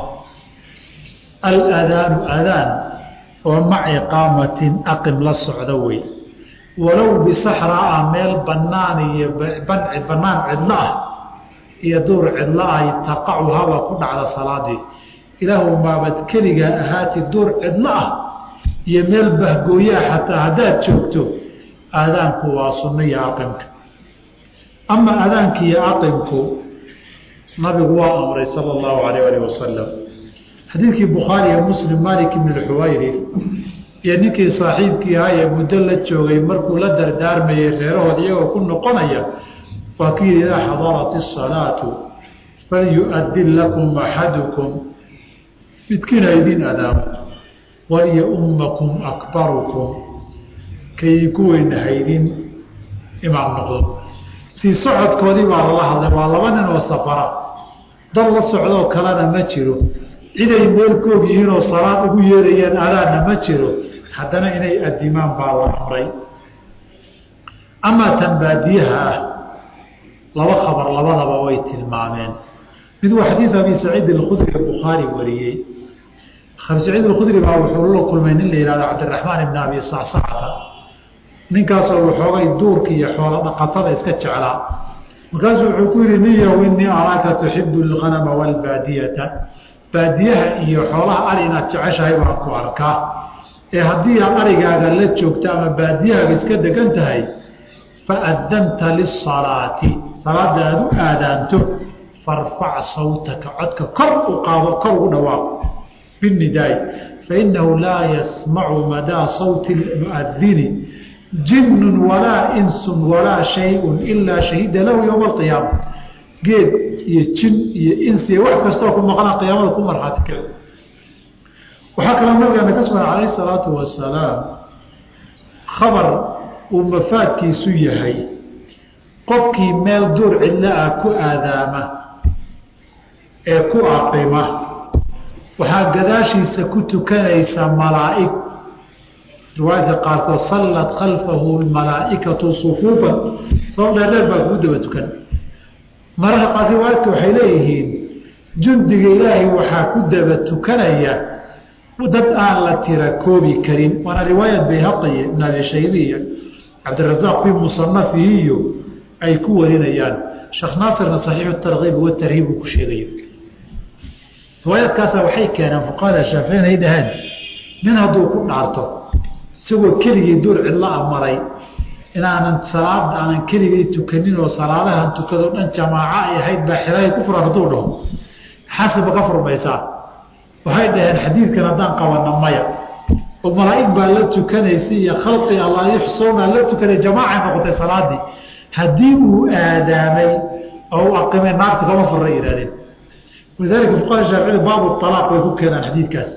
aladaanu adaan oo maca iqaamatin aqim la socda wey, walow bisaxraa meel banaan iyo banci banaan cidlo ah iyo duur cidlo ah taqacu haba ku dhacda salaadii. ilaahu maabad keligaa ahaati duur cidlo ah iyo meel bahgooyaa xataa haddaad joogto, aadaanku waa sunno iyo aqimka. ama aadaanki iyo aqimku nabigu waa amray sala allahu alayh alih wasalam. xadiidkii bukhaari iyo muslim malik ibn lxuwayri iyo ninkii saaxiibkii ahaa ee muddo la joogay markuu la dardaarmayey reerahood iyagoo ku noqonaya waa kii yidhi idaa xadarat isalaatu falyu'adin lakum axadukum midkiina idin adaamo walya-ummakum akbarukum kay ku weynahaydin imaam noqdo. sii socodkoodii baa lala hadlay, waa laba nin oo safara dal la socdoo kalena ma jiro ciday meel ku og yihiin oo salaad ugu yeerayaan adaanna ma jiro haddana inay adimaan baa la amray amaa tan baadiyaha ah laba khabar labadaba way tilmaameen mid waa xadiid abi saciid alkhudri bukhaari wariyey abi saciid alkhudri baa wuxuu la kulmay nin la yihahdo cabdiraxmaan ibn abi sacsacata ninkaasoo waxoogay duurka iyo xoolo dhaqatada iska jeclaa markaasuu wuxuu ku yihi niyow inii araaka tuxibu alghanama waalbaadiyata baadiyaha iyo xoolaha ari inaad jeceshahay baan ku arkaa ee haddii aad arigaaga la joogto ama baadiyahaaga iska degan tahay faadanta lisalaati salaada aada u aadaanto farfac sawtaka codka kor u qaado kor ugu dhawaaq binidaay fainahu laa yasmacu madaa sawti muadini jinnun walaa insun walaa shayun ilaa shahida lahu yowma alqiyaama geed iyo jin iyo insi wax kastoo ku maqnaa qiyaamada ku marxaati kaci waxaa kaloo nabigeena ka sugan calayhi salaatu wasalaam khabar uu mafaadkiisu yahay qofkii meel duur cidlo ah ku aadaama ee ku aqima waxaa gadaashiisa ku tukanaysa malaa'ig riwaayadka qaarkood sallat khalfahu lmalaa'ikatu sufuufan sabab dheerdheer baa kugu daba tukan mararka qaar riwaayadka waxay leeyihiin jundiga ilaahay waxaa ku daba tukanaya dad aan la tira koobi karin waana riwaayad bayhaqiya ibn abi shaybiya cabdirazaaq fii musanafihi iyo ay ku warinayaan sheekh naasirna saxiixu tarkiib watarhiib uu ku sheegayo riwaayadkaasa waxay keeneen fuqahada shaaficiyana ay dhaheen nin hadduu ku dhaarto isagoo keligii duur cidlo a maray inaanan salaad aanan keligii tukanin oo salaadahan tukado dhan jamaaco ay ahayd baa xilaahay ku furan hadduu dhaho xasibba ka furmaysaa waxay dhaheen xadiidkan haddaan qabana maya oo malaa'ig baa la tukanaysa iyo khalqi allah yuxsoona la tukanay jamaacay noqotay salaadii haddii uu aadaamay oo u aqimay naarta kama furra yihahdeen walidaalika fuqaha shaaficida baabu alaaq way ku keenaan xadiidkaas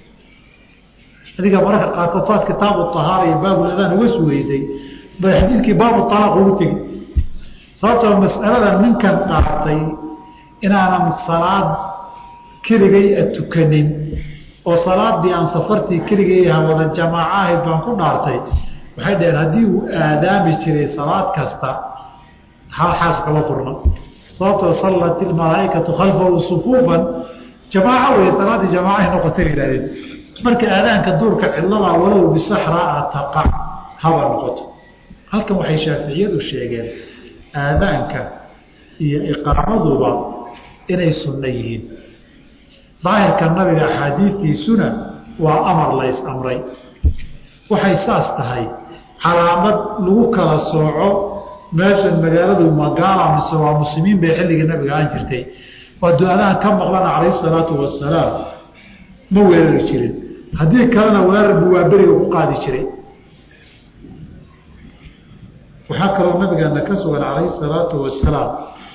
adiga mararka qaarkood faad kitaabu ahaara iyo baabuladaan uga sugeysay bay xadiidkii baabu alaaq ugu tegi sababtoo mas'alada ninkan dhaartay inaanan salaad keligay a tukanin oo salaadii aan safartii keligay aha wada jamaaco ahayd baan ku dhaartay waxay dhaheen haddii uu aadaami jiray salaad kasta hal xaas kama furna sababtoo sallat ilmalaa'ikatu khalfahu sufuufan jamaaco wey salaaddii jamaacahay noqotay yihahdeen marka aadaanka duurka cidladaa walow bisaxraa taqac haba noqoto halkan waxay shaaficiyadu sheegeen aadaanka iyo iqaamaduba inay sunno yihiin daahirka nabiga axaadiistiisuna waa amar la is-amray waxay saas tahay calaamad lagu kala sooco meeshan magaaladu magaala mise waa muslimiin bay xilligii nabiga aan jirtay waa du-adahan ka maqlana calayhi salaatu wasalaam ma weerari jirin haddii kalena weerar buu waa beriga ku qaadi jiray waxaa kaloo nabigeena ka sugan calayhi salaatu wasalaam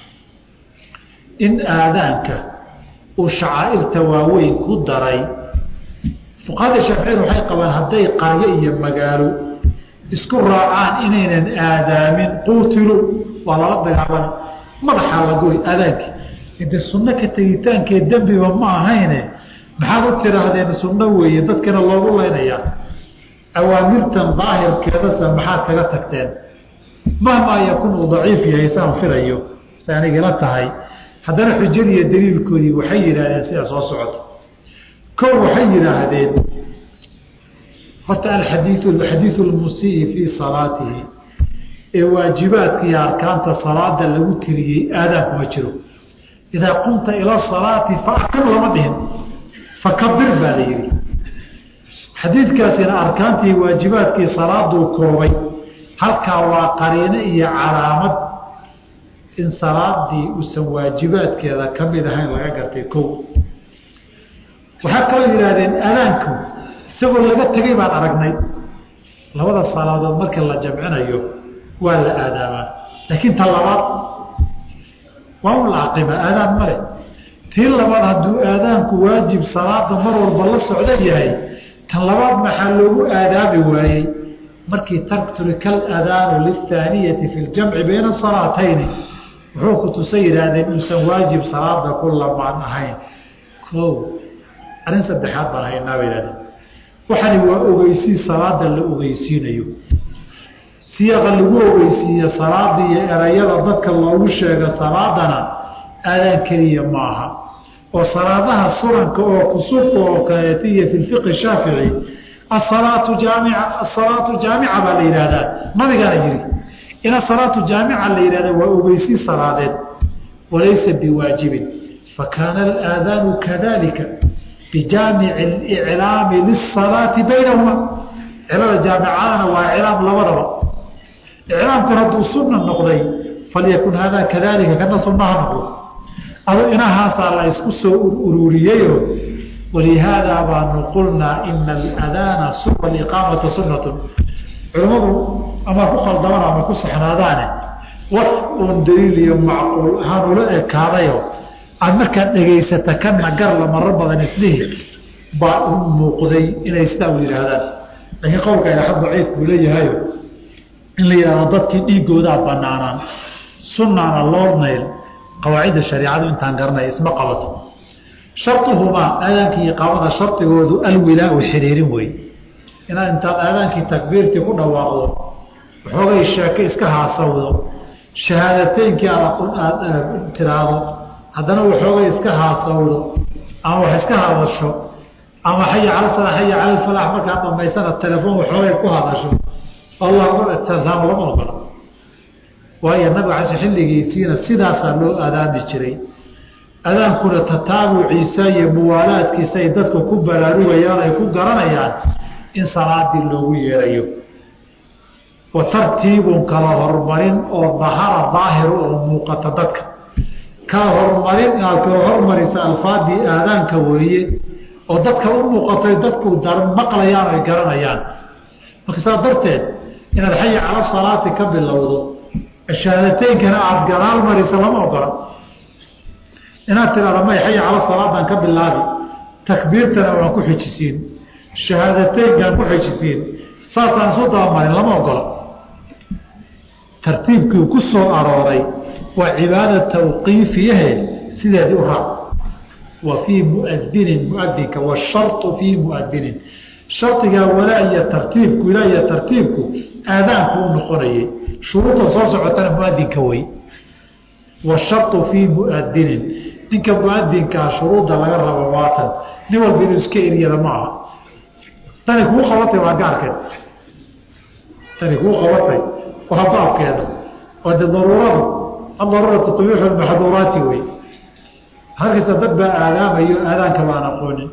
in aadaanka uu shacaa'irta waaweyn ku daray fuqahada shaaficiyada waxay qabaan hadday qaryo iyo magaalo isku raacaan inaynan aadaamin quutilu waa lala dagaalama madaxaa la goy aadaankii ide sunno ka tegitaankee dembiba ma ahayne maxaad u tidhaahdeen sunno weeye dadkana loogu leynayaa awaamirtan daahirkeedasa maxaad kaga tagteen mahmaa yakun uu daciif yahay saan filayo se anigala tahay haddana xujadii iyo daliilkoodii waxay yidhaahdeen sidaa soo socota kow waxay yidhaahdeen horta alxadiiu xadiiu lmusii fii salaatihi ee waajibaadka iyo arkaanta salaada lagu tiriyey aadaanku ma jiro idaa qumta ila salaati faaqim lama dhihin fakabir baa la yidhi xadiidkaasina arkaantii waajibaadkii salaaduu koobay halkaa waa qariino iyo calaamad in salaadii uusan waajibaadkeeda ka mid ahayn laga gartay kow waxaa kaloo yidhaahdeen aadaanku isagoo laga tegay baan aragnay labada salaadood marka la jamcinayo waa la aadaamaa laakiin ta labaad waa un la aqima aadaan male tii labaad hadduu aadaanku waajib salaada mar walba la socda yahay tan labaad maxaa loogu aadaami waayey markii tarturika alaadaanu lihaaniyati fi ljamci bayna salaatayni wuxuu ku tusay yidhaahdeen inuusan waajib salaada ku lamaan ahayn kow arrin saddexaad baan haynaa bay yidhahdeen waxani waa ogeysii salaada la ogeysiinayo siyaqa lagu ogeysiiye salaada iyo erayada dadka loogu sheego salaadana aadaan keliya maaha oo salaadaha sunanka oo kusuufka oo kaleeta iyo fi lfiqi shaafici asalaatu jaamica asalaatu jaamica baa la yidhaahdaa nabigaana yiri in asalaatu jaamica la yidhahda waa ogeysii salaadeed walaysa biwaajibin fakaana alaadaanu kadalika bijaamici اliclaami lisalaati baynahuma cilada jaamicadana waa iclaam labadaba iclaamkan hadduu sunna noqday falyakun hada kadalika kana sunnaha noqdo ado inahaasaa la isku soo ururiyeyo walihaada baanu qulnaa ina aladaana waliqaamata sunnatun culimmadu ama ku qaldamaan ama ku saxnaadaane wax uun daliil iyo macquul ahaan ula ekaadayo aada markaad dhegaysata kana garla marar badan islihi baa u muuqday inay sidaa u yidhaahdaan laakiin qowlka ilaxad daciif buu leeyahayo in la yidhahdo dadkii dhiigoodaa banaanaan sunnaana loo nayl qawaacidda shariicadu intaan garanay isma qabato sharduhumaa aadaankii iqaamada shardigoodu alwilaau xiriirin wey inaad intaad aadaankii takbiirtii ku dhawaaqdo waxoogay sheeke iska haasawdo shahaadateynkii aad tiraahdo haddana waxoogay iska haasawdo ama wax iska hadasho ama xaya cala sala xaya cala alfalaax markaad dhamaysana telefoon waxoogay ku hadasho allah lama ogola waayo nabiga case xilligiisiina sidaasaa loo aadaami jiray adaankuna tataabuciisa iyo muwaalaadkiisa ay dadku ku baraarugayaan ay ku garanayaan in salaadii loogu yeerayo wa tartiibun kala horumarin oo dahara daahiru oo muuqata dadka kala horumarin inaad kala hormarisa alfaadii aadaanka weeye oo dadka u muuqatoy dadku maqlayaan ay garanayaan marka saa darteed inaad xaya cala salaati ka bilowdo shahaadateyinkana aada gadaal marisa lama ogola inaad tiraada may xaya cala salaadan ka bilaabi takbiirtana waan ku xijisiin shahaadateynkaan ku xijisiin saasaan isu dabamarin lama ogola tartiibkii ku soo arooray waa cibaada tawqiifiyahe sideedii u raac wa fii muadinin muadinka washartu fii muadinin shardigaa walaa iyo tartiibku ilaa iyo tartiibku aadaanku u noqonayay shuruuda soo socotana muadinka wey washartu fii muadinin ninka muadinkaa shuruudda laga rabo waatan nin walba inuu iska eriyada ma aha tani kuu qabatay waa gaarkeed tani kuu qabatay waa baabkeeda oo de daruuradu adaruuratu tubiixu lmaxduuraati wey halkasta dad baa aadaamayo aadaanka baan aqoonin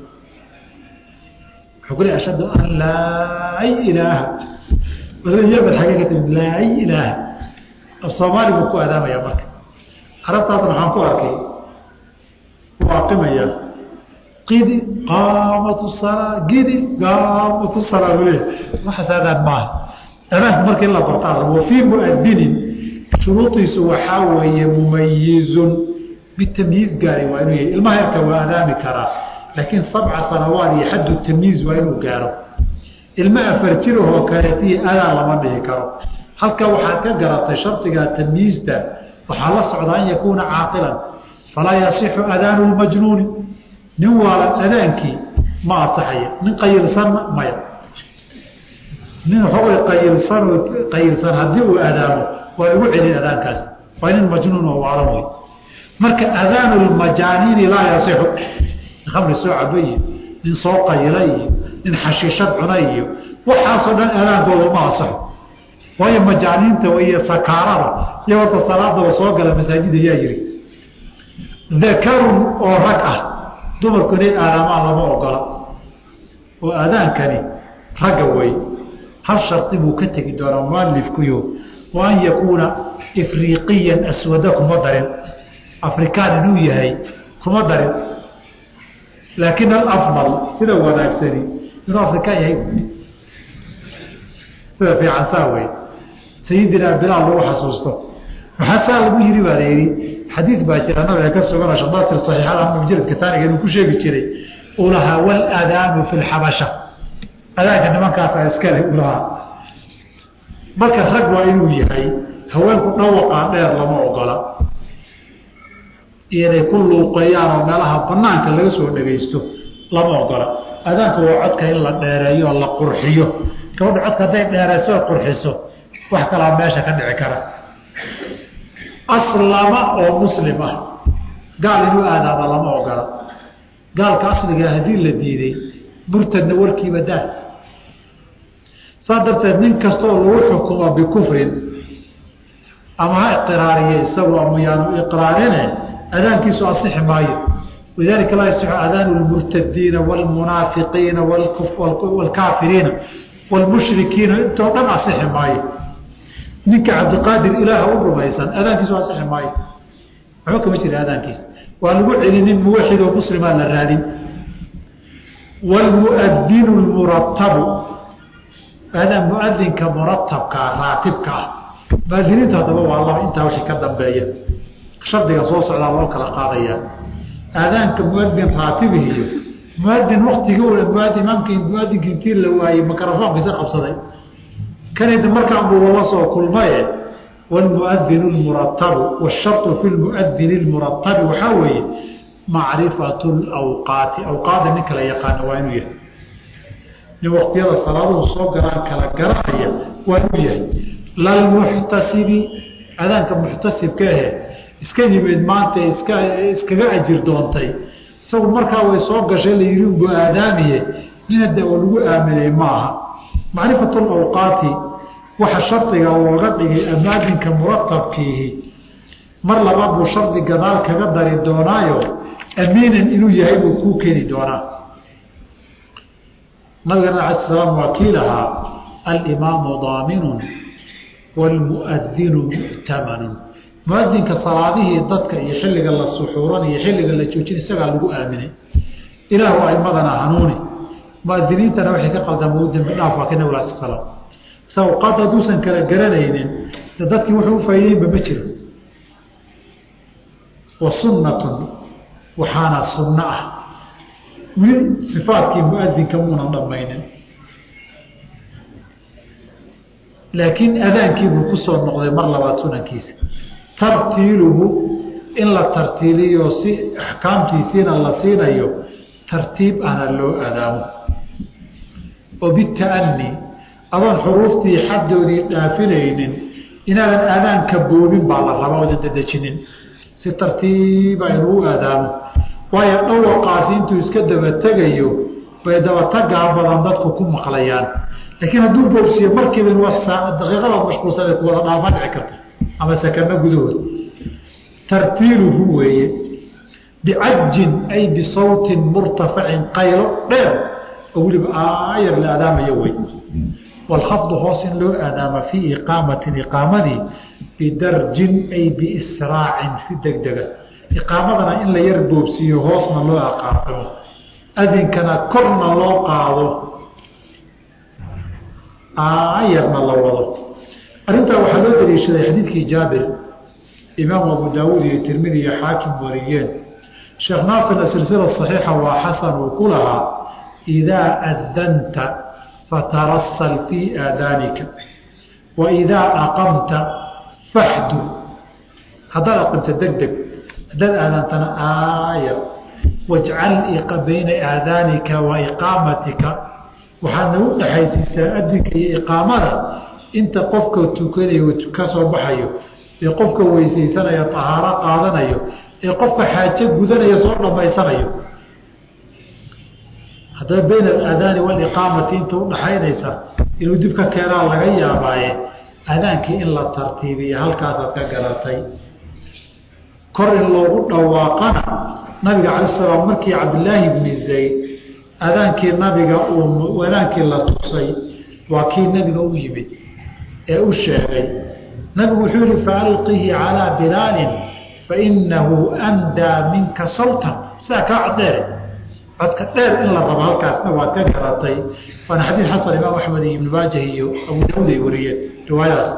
wuxuu ku le ashhadu an laa ilaaha yabad xagee ka timid laa ilaaha af soomaali buu ku aadaamaya marka carabtaasna waxaan ku arkay u aqimaya qidi qaamatu salaa gidi qaamatu salaa buu leeyahy waxaas aadaan maaha aadaanku marka in la bartaa wa fii muadinin shuruudiisu waxaa weeye mumayizun mid tamyiiz gaari waa inuu yahay ilmaha yarka waa aadaami karaa laakiin sabca sanawaad iyo xaddu tamyiiz waa inuu gaaro ilma afar jirahoo kaleetiyo adaa lama dhihi karo halka waxaad ka garatay shardigaa tamyiizta waxaa la socdaa an yakuuna caaqilan falaa yasixu adaanu lmajnuuni nin waalan adaankii ma asaxaya nin qayilsanna maya nin waxoogay qayilsan qayilsan haddii uu adaamo waa igu celin adaankaas waa nin majnuun oo waalan wey marka adaanu lmajaaniini laa yasixu nin khamri soo caba iyo nin soo qayila iyo nin xashiishad cuna iyo waxaasoo dhan adaankooda ma asaxo waayo majaaniinta iyo sakaarada iyo horta salaadaba soo gala masaajid ayaa yiri dakarun oo rag ah dumarku inay aadaamaan lama ogola oo aadaankani ragga wey hal shardi buu ka tegi doonaa mualifkuyo wa an yakuuna ifriiqiyan aswada kuma darin afrikaan inuu yahay kuma darin laakin alafdal sida wanaagsani inuu afrikaan yahay sida fiican saa wey sayidina bilaal lagu xasuusto maxaa saa lagu yiri baa layidhi xadiid baa jira nabiga ka sugan shadaasir saxiixada ama mujaladka taaniga inuu ku sheegi jiray uu lahaa walaadaanu fi lxabasha adaanka nimankaasa iskale u lahaa marka rag waa inuu yahay haweenku dhawaqaa dheer lama ogola inay ku luuqeeyaan oo meelaha banaanka laga soo dhagaysto lama ogola. adaanka waa codka in la dheereeyo oo la qurxiyo. gabadha codka hadday dheereyso oo qurxiso wax kalaa meesha ka dhici kara. aslama oo muslim ah gaal inuu aadaaba lama ogola. gaalka asliga haddii la diiday murtadna warkiiba daa. saa darteed nin kastoo lagu xukumo bikufrin ama ha iqraariye isagoo ama yaanu iqraarine adaankiisu asixi maayo. lidalika laa yasixu adaanu lmurtadiina waalmunaafiqiina waalkaafiriina waalmushrikiina intoo dhan asixi maayo. ninka cabdiqaadir ilaaha u rumaysan adaankiisu asixi maayo. waxba kama jira adaankiisa. waa lagu celinin muwaxid oo muslimaa la raadin. waalmuadinu lmuratabu adaan muadinka muratabkaa raatibka ah. muadiniinta haddaba waa laba intaa wixii ka dambeeya shardiga soo socdaa loo kala qaadayaa. aadaanka muadin raatibihiyo muadin waktigii u muadin imaamkii muadinkii intii la waayey makarafoonkiisa qabsaday kanayda markaan buu lala soo kulmaye waalmuadinu lmuratabu washartu fi lmuadini lmuratabi waxaa weeye macrifatu lawqaati. awqaada nin kala yaqaana waa inuu yahay. nin waktiyada salaaduhu soo galaan kala garanaya waa inuu yahay. lalmuxtasibi adaanka muxtasibka ahe iska yimid maanta iska iskaga ajir doontay isagu markaa way soo gashay la yidhi ugu aadaamiye nin hadda oo lagu aaminay maaha. macrifatu lawqaati waxa shardiga looga dhigay amaadinka muratabkiihi mar labaad buu shardi gadaal kaga dari doonaayo amiinan inuu yahay buu kuu keeni doonaa. nabigana ala salaam waa kii lahaa alimaamu daaminun waalmuadinu mu'tamanun. muadinka salaadihii dadka iyo xilliga la suxuuran iyo xilliga la joojin isagaa lagu aaminay. ilaahu aimadana hanuuni. muadiniintana waxay ka qaldama u dambi dhaaf waa ka nabig ala salaam. sawqaad hadduusan kala garanaynin de dadkii wuxuu u faa'iideynba ma jiro. wa sunnatun waxaana sunno ah wili sifaadkii muadinka muunan dhammaynin laakiin adaankii buu ku soo noqday mar labaad sunankiisa. tartiiluhu in la tartiiliyo si axkaamtiisiina la siinayo tartiib ahna loo adaamo oo bita'ani adoon xuruuftii xaddoodii dhaafinaynin inaadan aadaanka boobin baa la rabaa oodan dadejinin si tartiiba inuu adaamo. waayo dhawaqaasi intuu iska daba tegayo bay dabatagaa badan dadku ku maqlayaan. laakiin hadduu boobsiiyo markiiba in daqiiqadaad mashquulsan ku wada dhaafan dhici karta ama sakano gudahood. tartiiluhu weeye bicajin ay bisawtin murtafacin qaylo dheer oo weliba aayar la adaamayo wey. waalkhafdu hoos in loo aadaama fii iqaamatin iqaamadii bidarjin ay biisraacin si degdega. iqaamadana in la yar boobsiiyo hoosna loo aqaaqimo adinkana korna loo qaado aayarna la wado. arrintaa waxaa loo daliishaday xadiidkii jaabir imaamu abu daawuud iyo tirmidi iyo xaakim wariyeen. sheekh naasirna silsila saxiixa waa xasan uu ku lahaa idaa adanta fatarasal fii aadaanika wa idaa aqamta faxdu. haddaad aqimta deg deg haddaad aadaantana aayar. wajcal bayna aadaanika wa iqaamatika waxaadna u dhexaysiisaa adinka iyo iqaamada inta qofka tukanayo ka soo baxayo ee qofka weysaysanaya tahaaro qaadanayo ee qofka xaajo gudanaya soo dhammaysanayo. haddaba bayna alaadaani waaliqaamati inta u dhaxaynaysa inuu dib ka keenaa laga yaabaaye aadaankii in la tartiibiyo halkaasaad ka garatay. kor in loogu dhawaaqana nabiga cala salaam markii cabdilaahi bni zayd adaankii nabiga uu adaankii la tusay waa kii nabiga u yimid ee u sheegay. nabigu wuxuu yihi faalqihi calaa bilaalin fainahu andaa minka sawtan. sidaa kaa cod dheere codka dheer in la rabo halkaasna waad ka garatay. waana xadiid xasan imaam axmed iyo ibnu maajah iyo abu daawud ay wariyeen riwaayadaas.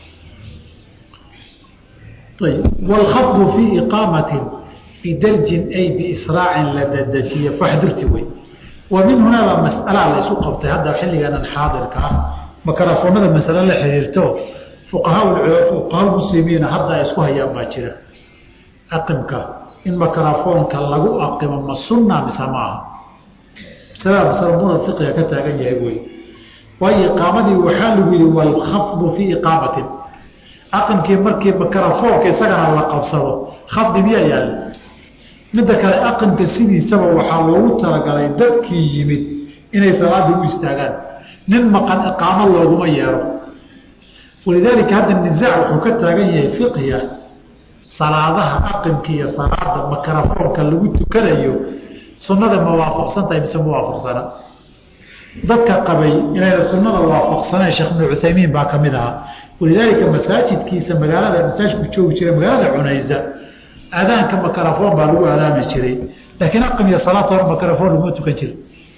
ayb waalkhafdu fii iqaamatin bidarjin ay biisraacin la dadajiye faxdurti wey. wa min hunaaba mas'alaa la isu qabtay hadda xilligaanan xaadirka ah makarafoonada masale la xiriirto fuqahaa fuqahaa muslimiina hadda ay isku hayaan baa jira. aqimka in makarafoonka lagu aqimo ma sunna mise maaha masalada masalamuna fiqiga ka taagan yahay wey waayo iqaamadii waxaa lagu yihi walkhafdu fii iqaamatin aqimkii markii makarafoonka isagana la qabsado khafdi miyaa yaala midda kale aqimka sidiisaba waxaa loogu talagalay dadkii yimid inay salaadii u istaagaan nin maqan iqaamo looguma yeero walidaalika hadda nisaac wuxuu ka taagan yahay fiqhiga salaadaha aqimka iyo salaada makarafoonka lagu tukanayo sunnada ma waafaqsan tahay mise ma waafaqsana dadka qabay inayna sunnada waafaqsaneen sheekh ibnu cuthaymiin baa ka mid ahaa walidaalika masaajidkiisa magaalada masaajidku joogi jiray magaalada cunaysa aadaanka makarafoon baa lagu aadaami jiray laakiin aqim iyo salaad hore makarafoon laguma tukan jiray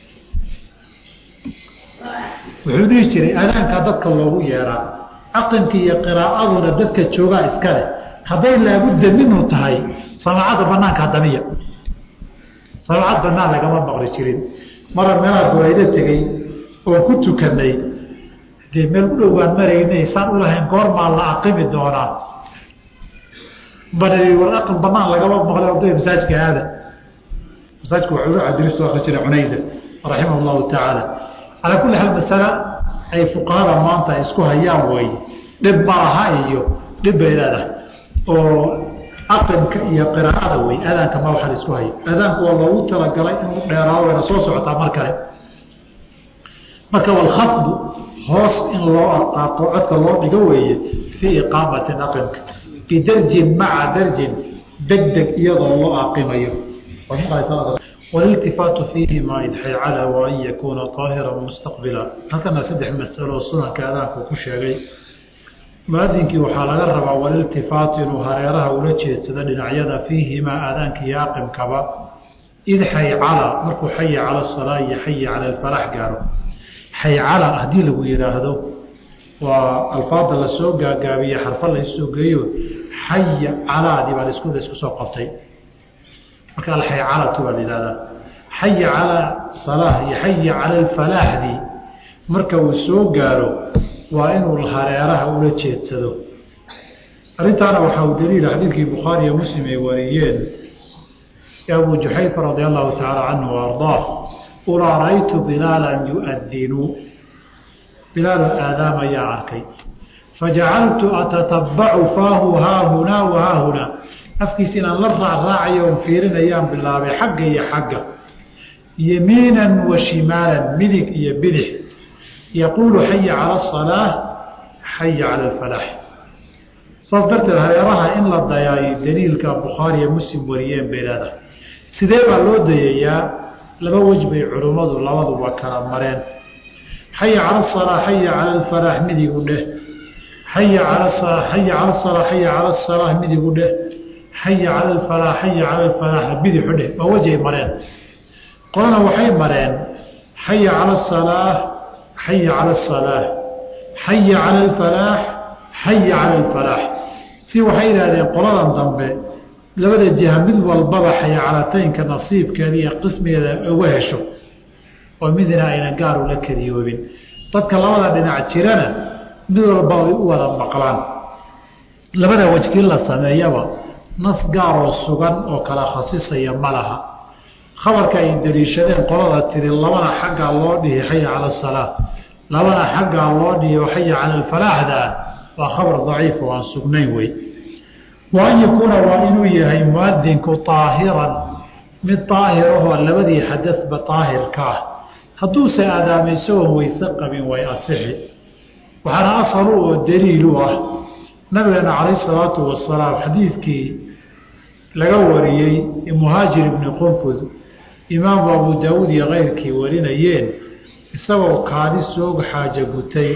wuxuu dhihi jiray aadaankaa dadka loogu yeeraa aqimka iyo qiraa'aduna dadka joogaa iska leh hadday laabudda minhu tahay samaacadda banaanka hadamiya samaacad banaan lagama maqli jirin mara meelaa buraydo tegey oon ku tukanay dee meel u dhowaan maraynay saan u lahayn goormaa la aqimi doonaa bana war aqim banaan lagama maqli orday masaajidka aada masaajidku wuxuu u cadiristu akhri jiray cunaysa raximah allahu tacaala calaa kulli xaal masala ay fuqahada maanta isku hayaan way dhib malaha iyo dhib bay leedahay oo aqimka iyo qiraa'ada wey aadaanka ma waxa la isku hayo aadaanku waa loogu talagalay inuu dheeraado wayna soo socotaa mar kale marka walkhafdu hoos in loo arqaaqo codka loo dhigo weeye fii iqaamatin aqimka bidarjin maca darjin degdeg iyadoo loo aqimayo waliltifaatu fiihima idxay calaa wa an yakuuna طaahiran mustaqbila halkana saddex masalo sunanka aadaanku ku sheegay muadinkii waxaa laga rabaa waliltifaatu inuu hareeraha ula jeedsado dhinacyada fiihimaa aadaanka iyo aqimkaba id xay cala markuu xaya cala asalaa iyo xaya cala alfalax gaaro xay cala haddii lagu yidhaahdo waa alfaada lasoo gaagaabiye xarfa la isoo geeyo xaya calaadii baa lasku laisku soo qabtay marka alxay calatu baa la yihahdaa xaya cala salaa iyo xaya cala alfalaaxdii marka uu soo gaaro waa inuu hareeraha ula jeedsado arrintaana waxaa u daliila xadiidkii bukhaari iyo muslim ay wariyeen ee abu juxayfa radia allahu tacaala canhu waardaah ula ra'aytu bilaalan yu'adinu bilaalu aadaam ayaa arkay fajacaltu atatabacu faahu haahunaa wa haahunaa afkiisa inaan la raacraacayo on fiirinayaan bilaabay xagga iyo xagga yamiinan wa shimaalan midig iyo bidix yaquulu xaya cala asalaa xaya cala alfalaax saas darteed hareeraha in la dayaayo daliilka bukhaariya muslim wariyeen bay leedahay sidee baa loo dayayaa laba wej bay culimmadu labaduba kala mareen xaya cala asalaa xaya cala alfalaax midigu dheh xaya cala xaya cala asalaa xaya cala asalaa midigu dheh xaya cala alfalaax xaya cala alfalaax bidixu dheh waa wejay mareen qolana waxay mareen xaya cala asalaa xaya cala asalaa xaya cala alfalaax xaya cala alfalaax si waxay yidhahdeen qoladan dambe labada jiha mid walbaba xayacalataynka nasiibkeeda iyo qismigeeda uga hesho oo midna ayna gaar ula kadiyoobin dadka labada dhinac jirana mid walba ay u wada maqlaan labada wajkii la sameeyaba nas gaaroo sugan oo kala khasisaya ma laha khabarka ay daliishadeen qolada tiri labana xaggaa loo dhihi xaya cala asalaa labana xaggaa loo dhihi xaya cala alfalaaxda waa khabar daciif oo aan sugnayn wey wa an yakuuna waa inuu yahay muadinku طaahiran mid طaahirahoo labadii xadadba طaahirka ah hadduuse aadaama isagoon weyse qabin way asixi waxaana asalu oo daliil u ah nabigeena calayh salaatu wasalaam xadiidkii laga wariyey muhaajir ibni qunfud imaamu abu daawuud iyo keyrkii warinayeen isagoo kaadi soog xaaja gutay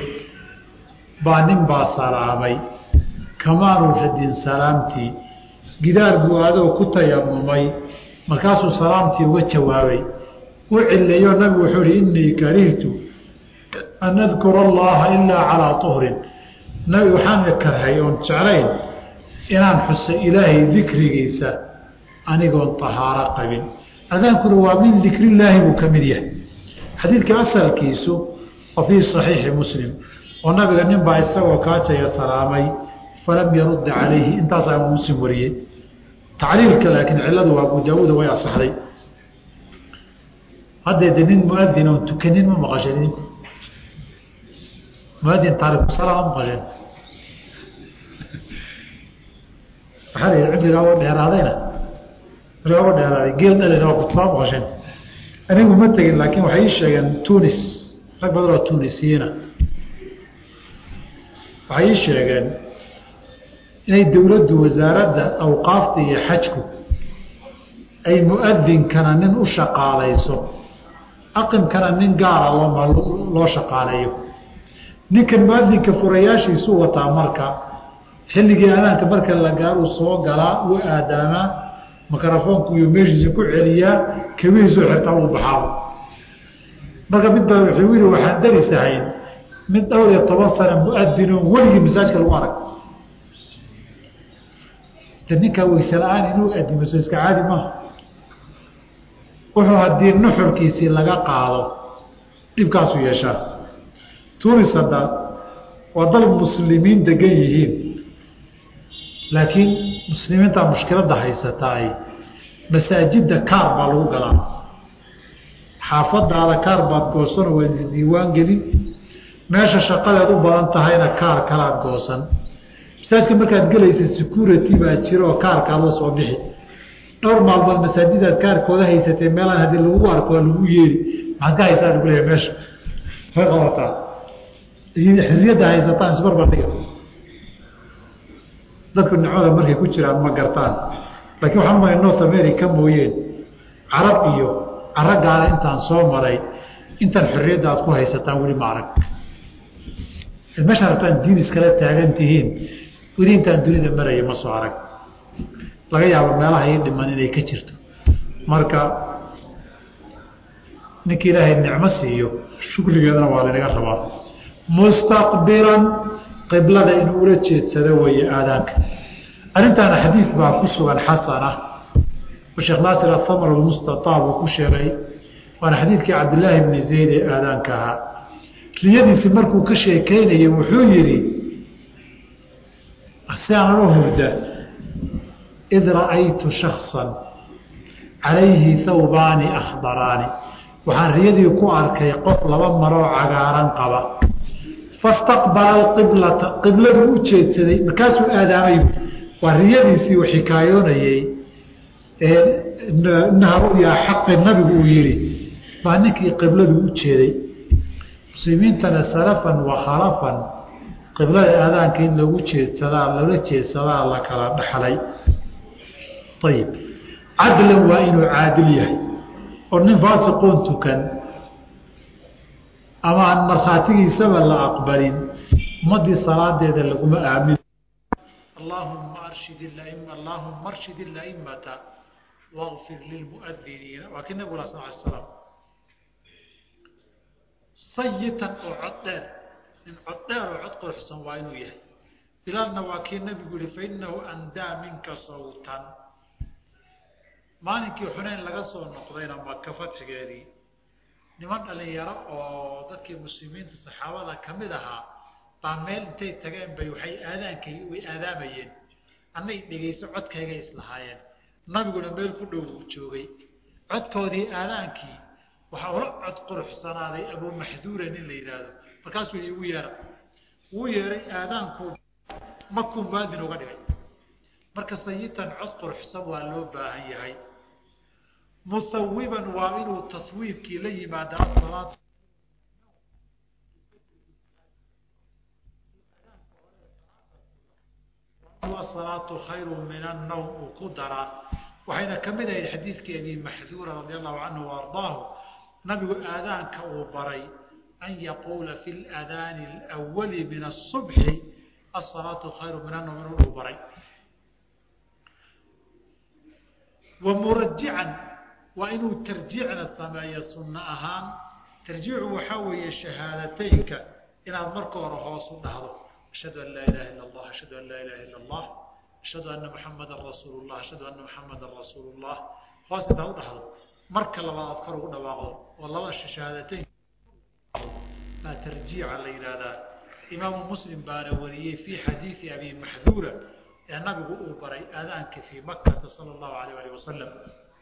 baa nin baa salaamay kamaanu radin salaamtii gidaar buu adoo ku tayamumay markaasuu salaamtii uga jawaabay u cileeyo nabigu wuxuu ihi innii karihtu an adkura allaha ilaa calaa tuhrin nabi waxaana karhay oon jeclayn inaan xuso ilaahay dikrigiisa anigoon tahaaro qabin adaankuna waa min dikrillaahi buu ka mid yahay xadiidka asalkiisu wa fii saxiixi muslim oo nabiga nin baa isagoo kaajaya salaamay falam yarudda calayhi intaasaa muslim wariyey tacliilka laakiin ciladu waa Abu Daawud way asaxday hadda nin muadin oo tukanin ma maqashay muadin taariikh salaam maqashay waxa ay cibriga oo dheeraadayna raawo dheeraaday geelna leh oo kusoo maqashay anigu ma tagin laakiin waxay sheegeen Tunis rag badan oo Tunisiina waxay sheegeen inay dawladdu wasaaradda awqaafta iyo xajku ay muadin kana nin u shaqaalayso aqim kana nin gaar ah oo loo shaqaalayo ninkan muadinka furayaashiisu wata marka xilligii aanaanka marka la gaaro soo galaa uu aadaama makarafoonku iyo meeshiisa ku celiyaa kawiisu xirta uu baxaa marka mid baa wuxuu yiri waxaan darisahayn mid dhowr iyo toban sano muadin oo wali masaajka lagu arag ninka weysalaan inuu adimo soo iska caadi ma wuxuu hadii nuxurkiisi laga qaado dhibkaas u yeeshaa Tunis hadda wadal muslimiin degan yihiin laakiin muslimiinta mushkilada haysatay masaajidda kaar baa lagu galaa xaafadaada kaar baad goosan oo diiwaan gelin meesha shaqadeedu badan tahayna kaar kala goosan masaajidka markaad galaysa security baa jiro oo kaarka loo soo bixi dhowr maalmood masaajidaad kaarkooda haysatay meelaan hadii lagu arko lagu yeeri maxaa ka haysaa lagu leeyahay meesha faqawata iyo xiriyada haysataan isbar badhiga dadku nacooda markay ku jiraan ma gartaan laakiin waxaan maray North America mooyeen Arab iyo aragaana intaan soo maray intaan xiriyada aad ku haysataan wali ma arag meesha tan diin iskala taagan tihiin intaan dunida maraya ma soo arag laga yaabo meelaha ay dhiman inay ka jirto marka ninkii Ilaahay nicmo siiyo shukrigeedana waa laga rabaa mustaqbilan qiblada inuu ula jeedsado way aadaanka arintan xadiis baa ku sugan xasana Sheikh Nasir al-Thamar al-Mustatab ku sheegay waa xadiiskii Abdullah ibn Zayd ee aadaanka ahaa riyadiisi markuu ka sheekeynayay wuxuu yiri أسأل هردا إذ رأيت شخصا عليه ثوبان أخضران وحان ريدي كواركي قفل ومرو عقارا قبا فاستقبل القبلة قبلة وجهت سدي مكاسو آدمي والريدي سي وحكايوني إنها رؤيا حق النبي ويري فأنك قبلة وجهت مسلمين تنسلفا وخلفا qiblada aadaanka in lagu jeedsadaa lala jeedsadaa la kala dhaxlay tayib adlan waa inuu caadil yahay oo nin faasiqoon tukan ama aan markhaatigiisaba la aqbalin madii salaadeeda laguma aamin allahumma arshid al-a'imma allahumma arshid al-a'immata waghfir lilmu'adhdhinin wa kana nabi sallallahu alayhi wasallam sayyitan oo cadaan in coddeer oo cod quruxsan waa inuu yahay bilaalna waa kii nabigu yiri fa innahu andaa minka sawtan maalinkii Xunayn laga soo noqdayna Makka fatxigeedii niman dhalinyaro oo dadkii muslimiinta saxaabada kamid ahaa baa meel intay tageen bay waxay aadaankay way aadaamayeen annay dhigayso codkayga islahaayeen nabiguna meel ku dhow joogay codkoodii aadaankii waxa uu cod quruxsanaaday Abu Mahduura in la yiraahdo markaas uu igu yeeray uu yeeray aadaanku makuu baadin uga dhigay marka sayitan cod quruxsan waa loo baahan yahay musawwiban waa inuu taswiibkii la yimaado salaad والصلاة خير من النوم وقدرا وحين كمل الحديث كأبي محذور رضي الله عنه وارضاه نبي آذان كوبري أن يقول في الأذان الأول من الصبح الصلاة خير من النوم وبري ومرجعا وإنه ترجعنا السماء سنة أهام ترجع وحوي الشهادتيك إلى المركة ورخاص النهضة أشهد أن لا إله إلا الله أشهد أن لا إله إلا الله أشهد أن محمد رسول الله أشهد أن محمد رسول الله خاصة هذا النهضة مركة لما أذكره نواقض والله الشهادتين ما ترجيع على هذا إمام مسلم بان وريه في حديث أبي محذورة النبي أوبري أذانك في مكة صلى الله عليه وآله وسلم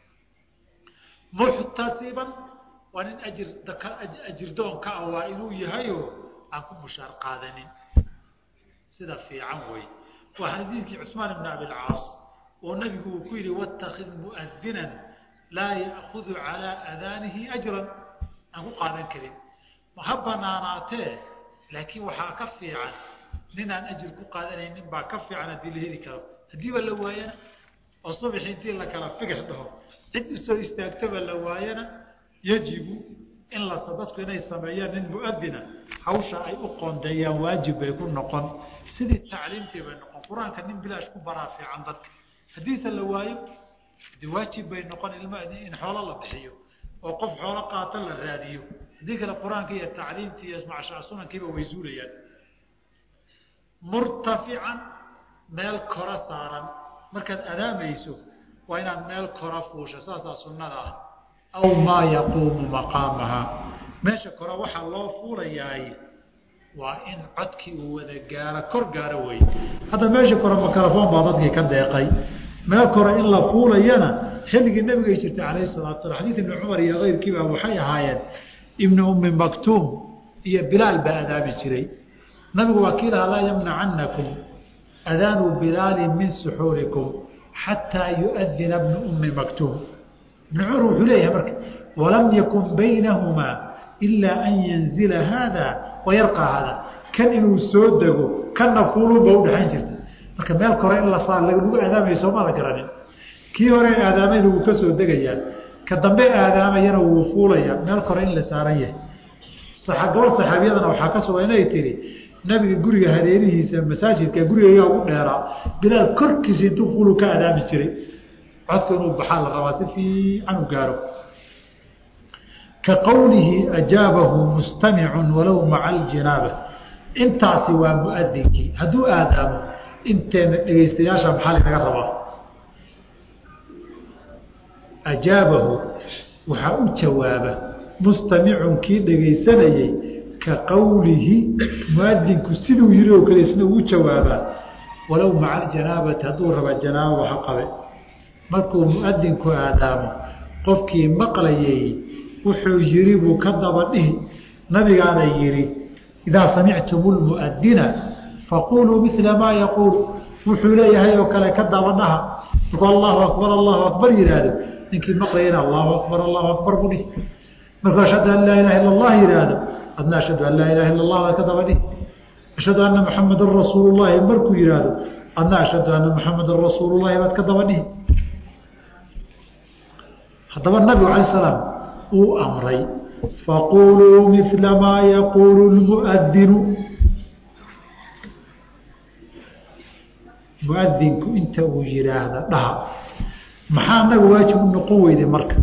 محتسبا وأن أجر أجر دون كأوائلو يهيو أكون مشار قادنين سيدا في عنوي وحديث عثمان بن أبي العاص والنبي يقول واتخذ مؤذنا لا يأخذ على أذانه أجرا أقول قادن كريم محبنا ناته لكن وحا كفي عن ننا أجر قادنين نبا كفي عن الدين هذي كلام هدي واللواينا الصبح يدين لك رفقه له عند سو استكتب اللواينا يجب إن لا صدقت إني سمعيان المؤذنة حوشا أي أقون ديا واجب يكون نقون سيد التعليم تبين نقون قرآن كان بلاش كبرافي عن ضدك حديث اللوايب دي واجب بين نقون المؤذن إن حول الله بحيه وقف حول قاتل الراديو ذيك القرآن كي التعليم تي يسمع شاسونا كيف ويزوليا مرتفعا مال كرسارا مركز أدام يسوع وإن مال كرفوش أساسا سنة أو ما يقوم مقامها ماشي كرا وحا الله فولياي وإن عدك وذا قارة كر قارة وي هذا ماشي كرا ميكروفون بعضك كدقي ما كرا إلا فوليانا خلق النبي يشرت عليه الصلاة والسلام حديث ابن عمر يا غير كيف وحي هايان ابن أم مكتوم هي بلال بأذان الشري نبي وكيلها لا يمنع عنكم أذان بلال من سحوركم حتى يؤذن ابن أم مكتوم ابن عمر وحليه مركب ولم يكن بينهما إلا أن ينزل هذا ويرقى هذا كان إنه سودقه كان نفوله بود حنجر مركب مال كرا إلا صار لقوا أذان يسوما ذكرني كي هو أذان له كسر دقيا كدنبه أذان ينو وفوليا مال كرا إلا ساريه صحابة صحابينا وحكسوا وينه تري نبي جوري هذيله مساجد كجوري يوم نهرا بلا كركز تفولو كأذان بشري عثروا بحال الرواسل في عنو قارو كقوله أجابه مستمع ولو مع الجنابة انت سوى مؤذنك هدو آدم انت استياشا بحالي نقربا أجابه وحاو جوابه مستمع كي دقيساني كقوله مؤذنك سيدو يريو كريسنو جوابه ولو مع الجنابة هدو ربا الجنابة وحقبه markuu muadinku aadaamo qofkii maqlayay wuxuu yiri buu ka daba dhihi nabigaana yiri idaa samictumul muadina faqulu mithla ma yaqul wuxuu leeyahay oo kale ka daba dhaha Allahu akbar Allahu akbar yiraahdo ninkii maqlayna Allahu akbar Allahu akbar budi marka shada la ilaha illa Allah yiraahdo adna shada la ilaha illa Allah ka daba dhihi ashhadu anna muhammadar rasuulullah markuu yiraahdo adna ashhadu anna muhammadar rasuulullah baad ka daba dhihi هذا النبي عليه السلام هو أمري فقولوا مثل ما يقول المؤذن مؤذنك انت وجرى هذا لا محانا واجب النقوة إذا مركب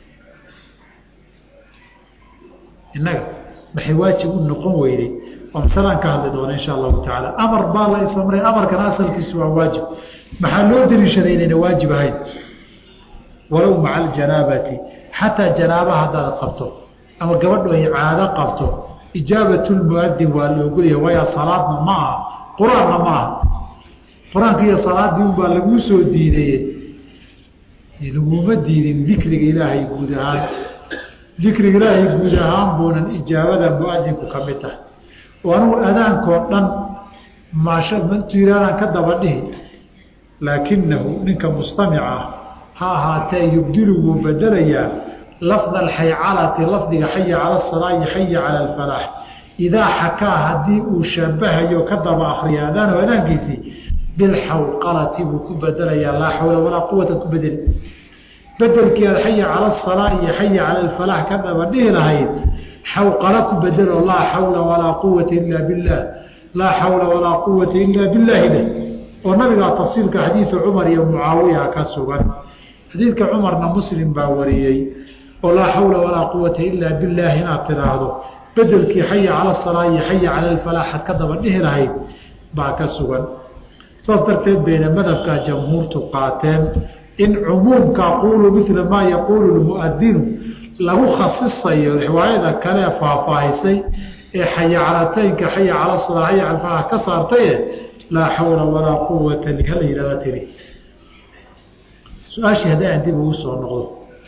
إنك بحي واجب النقوة إذا ومثلا كهذا دون إن شاء الله تعالى أمر بالله يسمري أمر كان أصل كسوى واجب محلو دري شرينين واجب هاي ولو مع الجنابة حتى جنابة هذا قبطه أما قبله إعادة قبطه إجابة المؤذن واللي يقول ويا صلاة معها قرآن معها قرآن هي صلاة دي وبالغوسو الدينية يذوب الدين ذكر إلهي يقودها ذكر إلهي يقودها بونا إجابة المؤذن كمته وأنه أذان كورن ما شاء من تيران كذبنه لكنه منك مستمعه ها هاتي يبدله بدليا لفظ الحيعلة لفظ حي على الصلاة حي على الفلاح إذا حكى هدي وشبه يكذب آخر أذان وننقسي بالحوقلة وكبدليا لا حول ولا قوة كبدل بدلك حي على الصلاة حي على الفلاح كذب به لهين حوقلة كبدل لا حول ولا قوة إلا بالله لا حول ولا قوة إلا بالله به ونبقى تصير كحديث عمر يا معاوية كسوغا حديث عمرنا مسلم باوريي ولا حول ولا قوة إلا بالله هنا تراهدو بدلك حي على الصلاة حي على الفلاح كذب النهر هاي باك السوغن صدرت بين مذهب جمهور تقاتل إن عموم كقول مثل ما يقول المؤذن له خصيصي رواية كلا فافايسي حي على تينك حي على الصلاة حي على الفلاح كسرتيه laa xawla walaa quwata li hala yidhahda tiri su-aashii hadday aan dib ugu soo noqdo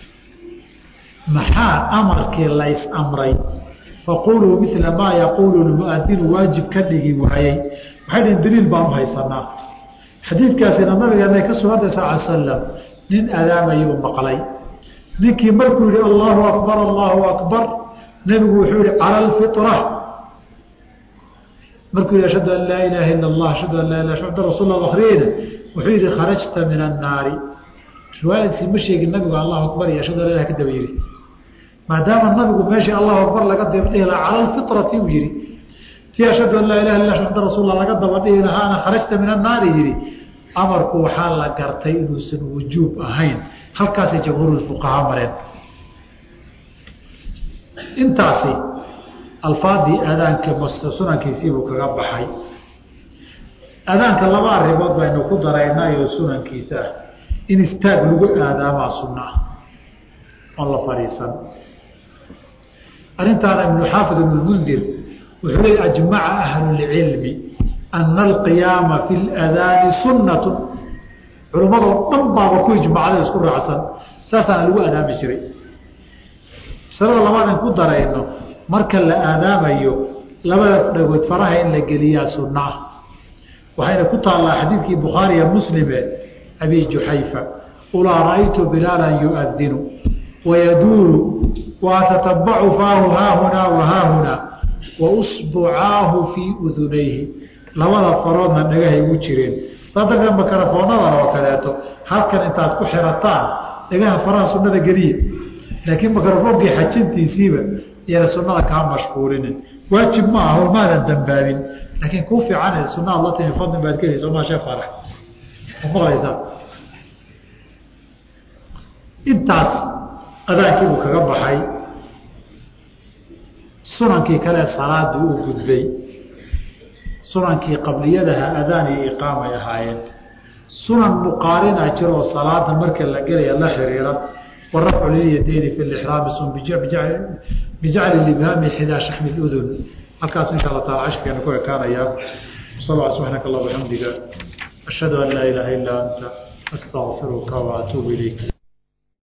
maxaa amarkii lays amray faquluu mila maa yaquulu lmuadinu waajib ka dhigi waayey waxay dhihin daliil baan u haysanaa xadiidkaasina nabigeena ka sugantay sal l slam nin adaamayuu maqlay ninkii markuu yihi allahu akbar allahu akbar nebigu wuxuu yihi cala alfitra markuu yihi ashhadu an laa ilaaha ila allah ashhadu an laa ilah ashhadu rasul la akriyeyna wuxuu yihi kharajta min annaari riwaayadiisi ma sheegin nabigu allahu akbar iyo ashhadu an la ilah ka daba yihi maadaama nabigu meeshii allahu akbar laga daba dhihi lahaa cala alfitrati uu yihi tii ashhadu an laa ilaha illa ashhadu rasulla laga daba dhihi lahaana kharajta min annaari yihi amarku waxaa la gartay inuusan wujuub ahayn halkaasay jamhuurulfuqahaa mareen intaasi alfaadii aadaanka sunankiisiibuu kaga baxay aadaanka laba arrimood baynu ku daraynayo sunankiisa ah in istaag lagu aadaamaa sunna ah oon la fadhiisan arrintaana ibnu xaafid ibnu mundir wuxuu leey ajmaca ahlulcilmi ana alqiyaama fi ladaani sunnatu culimmadoo dhan baaba ku ijmacday isku raacsan saasaana lagu aadaami jiray masalada labaadan ku darayno marka la aadaamayo labada dhagood faraha in la geliyaa sunna ah waxayna ku taallaa xadiidkii bukhaariya muslime abi juxayfa ulaa ra'aytu bilaalan yuadinu wayaduuru waatatabacu faahu haahunaa wahaahunaa wausbucaahu fii udunayhi labada faroodna dhagahay ugu jireen saa darteed makarafoonnadan oo kaleeto halkan intaad ku xirataan dhagaha faraha sunnada geliya laakiin makarafoonkii xajintiisiiba iyana sunnada kaa mashquulinin waajib ma aha oo maadan dambaabin laakiin kuu fiican sunnaad la timi fadli baad gelaysa maa shee farax maqlaysaa intaas adaankiibuu kaga baxay sunankii kale salaada uu gudbay sunankii qabliyadaha adaan iyo iqaamay ahaayeen sunan muqaarinaa jiroo salaada marka la gelaya la xiriira warafcu lilyadayni fi lixraami sun bijacli libhaami xidaa shaxmi ludun halkaas insha alla taala cashirkeena ku ekaanayaa sal subxaanaka allah bixamdiga ashhadu an laa ilaaha illaa anta astaqfiruka waatuubu ilayk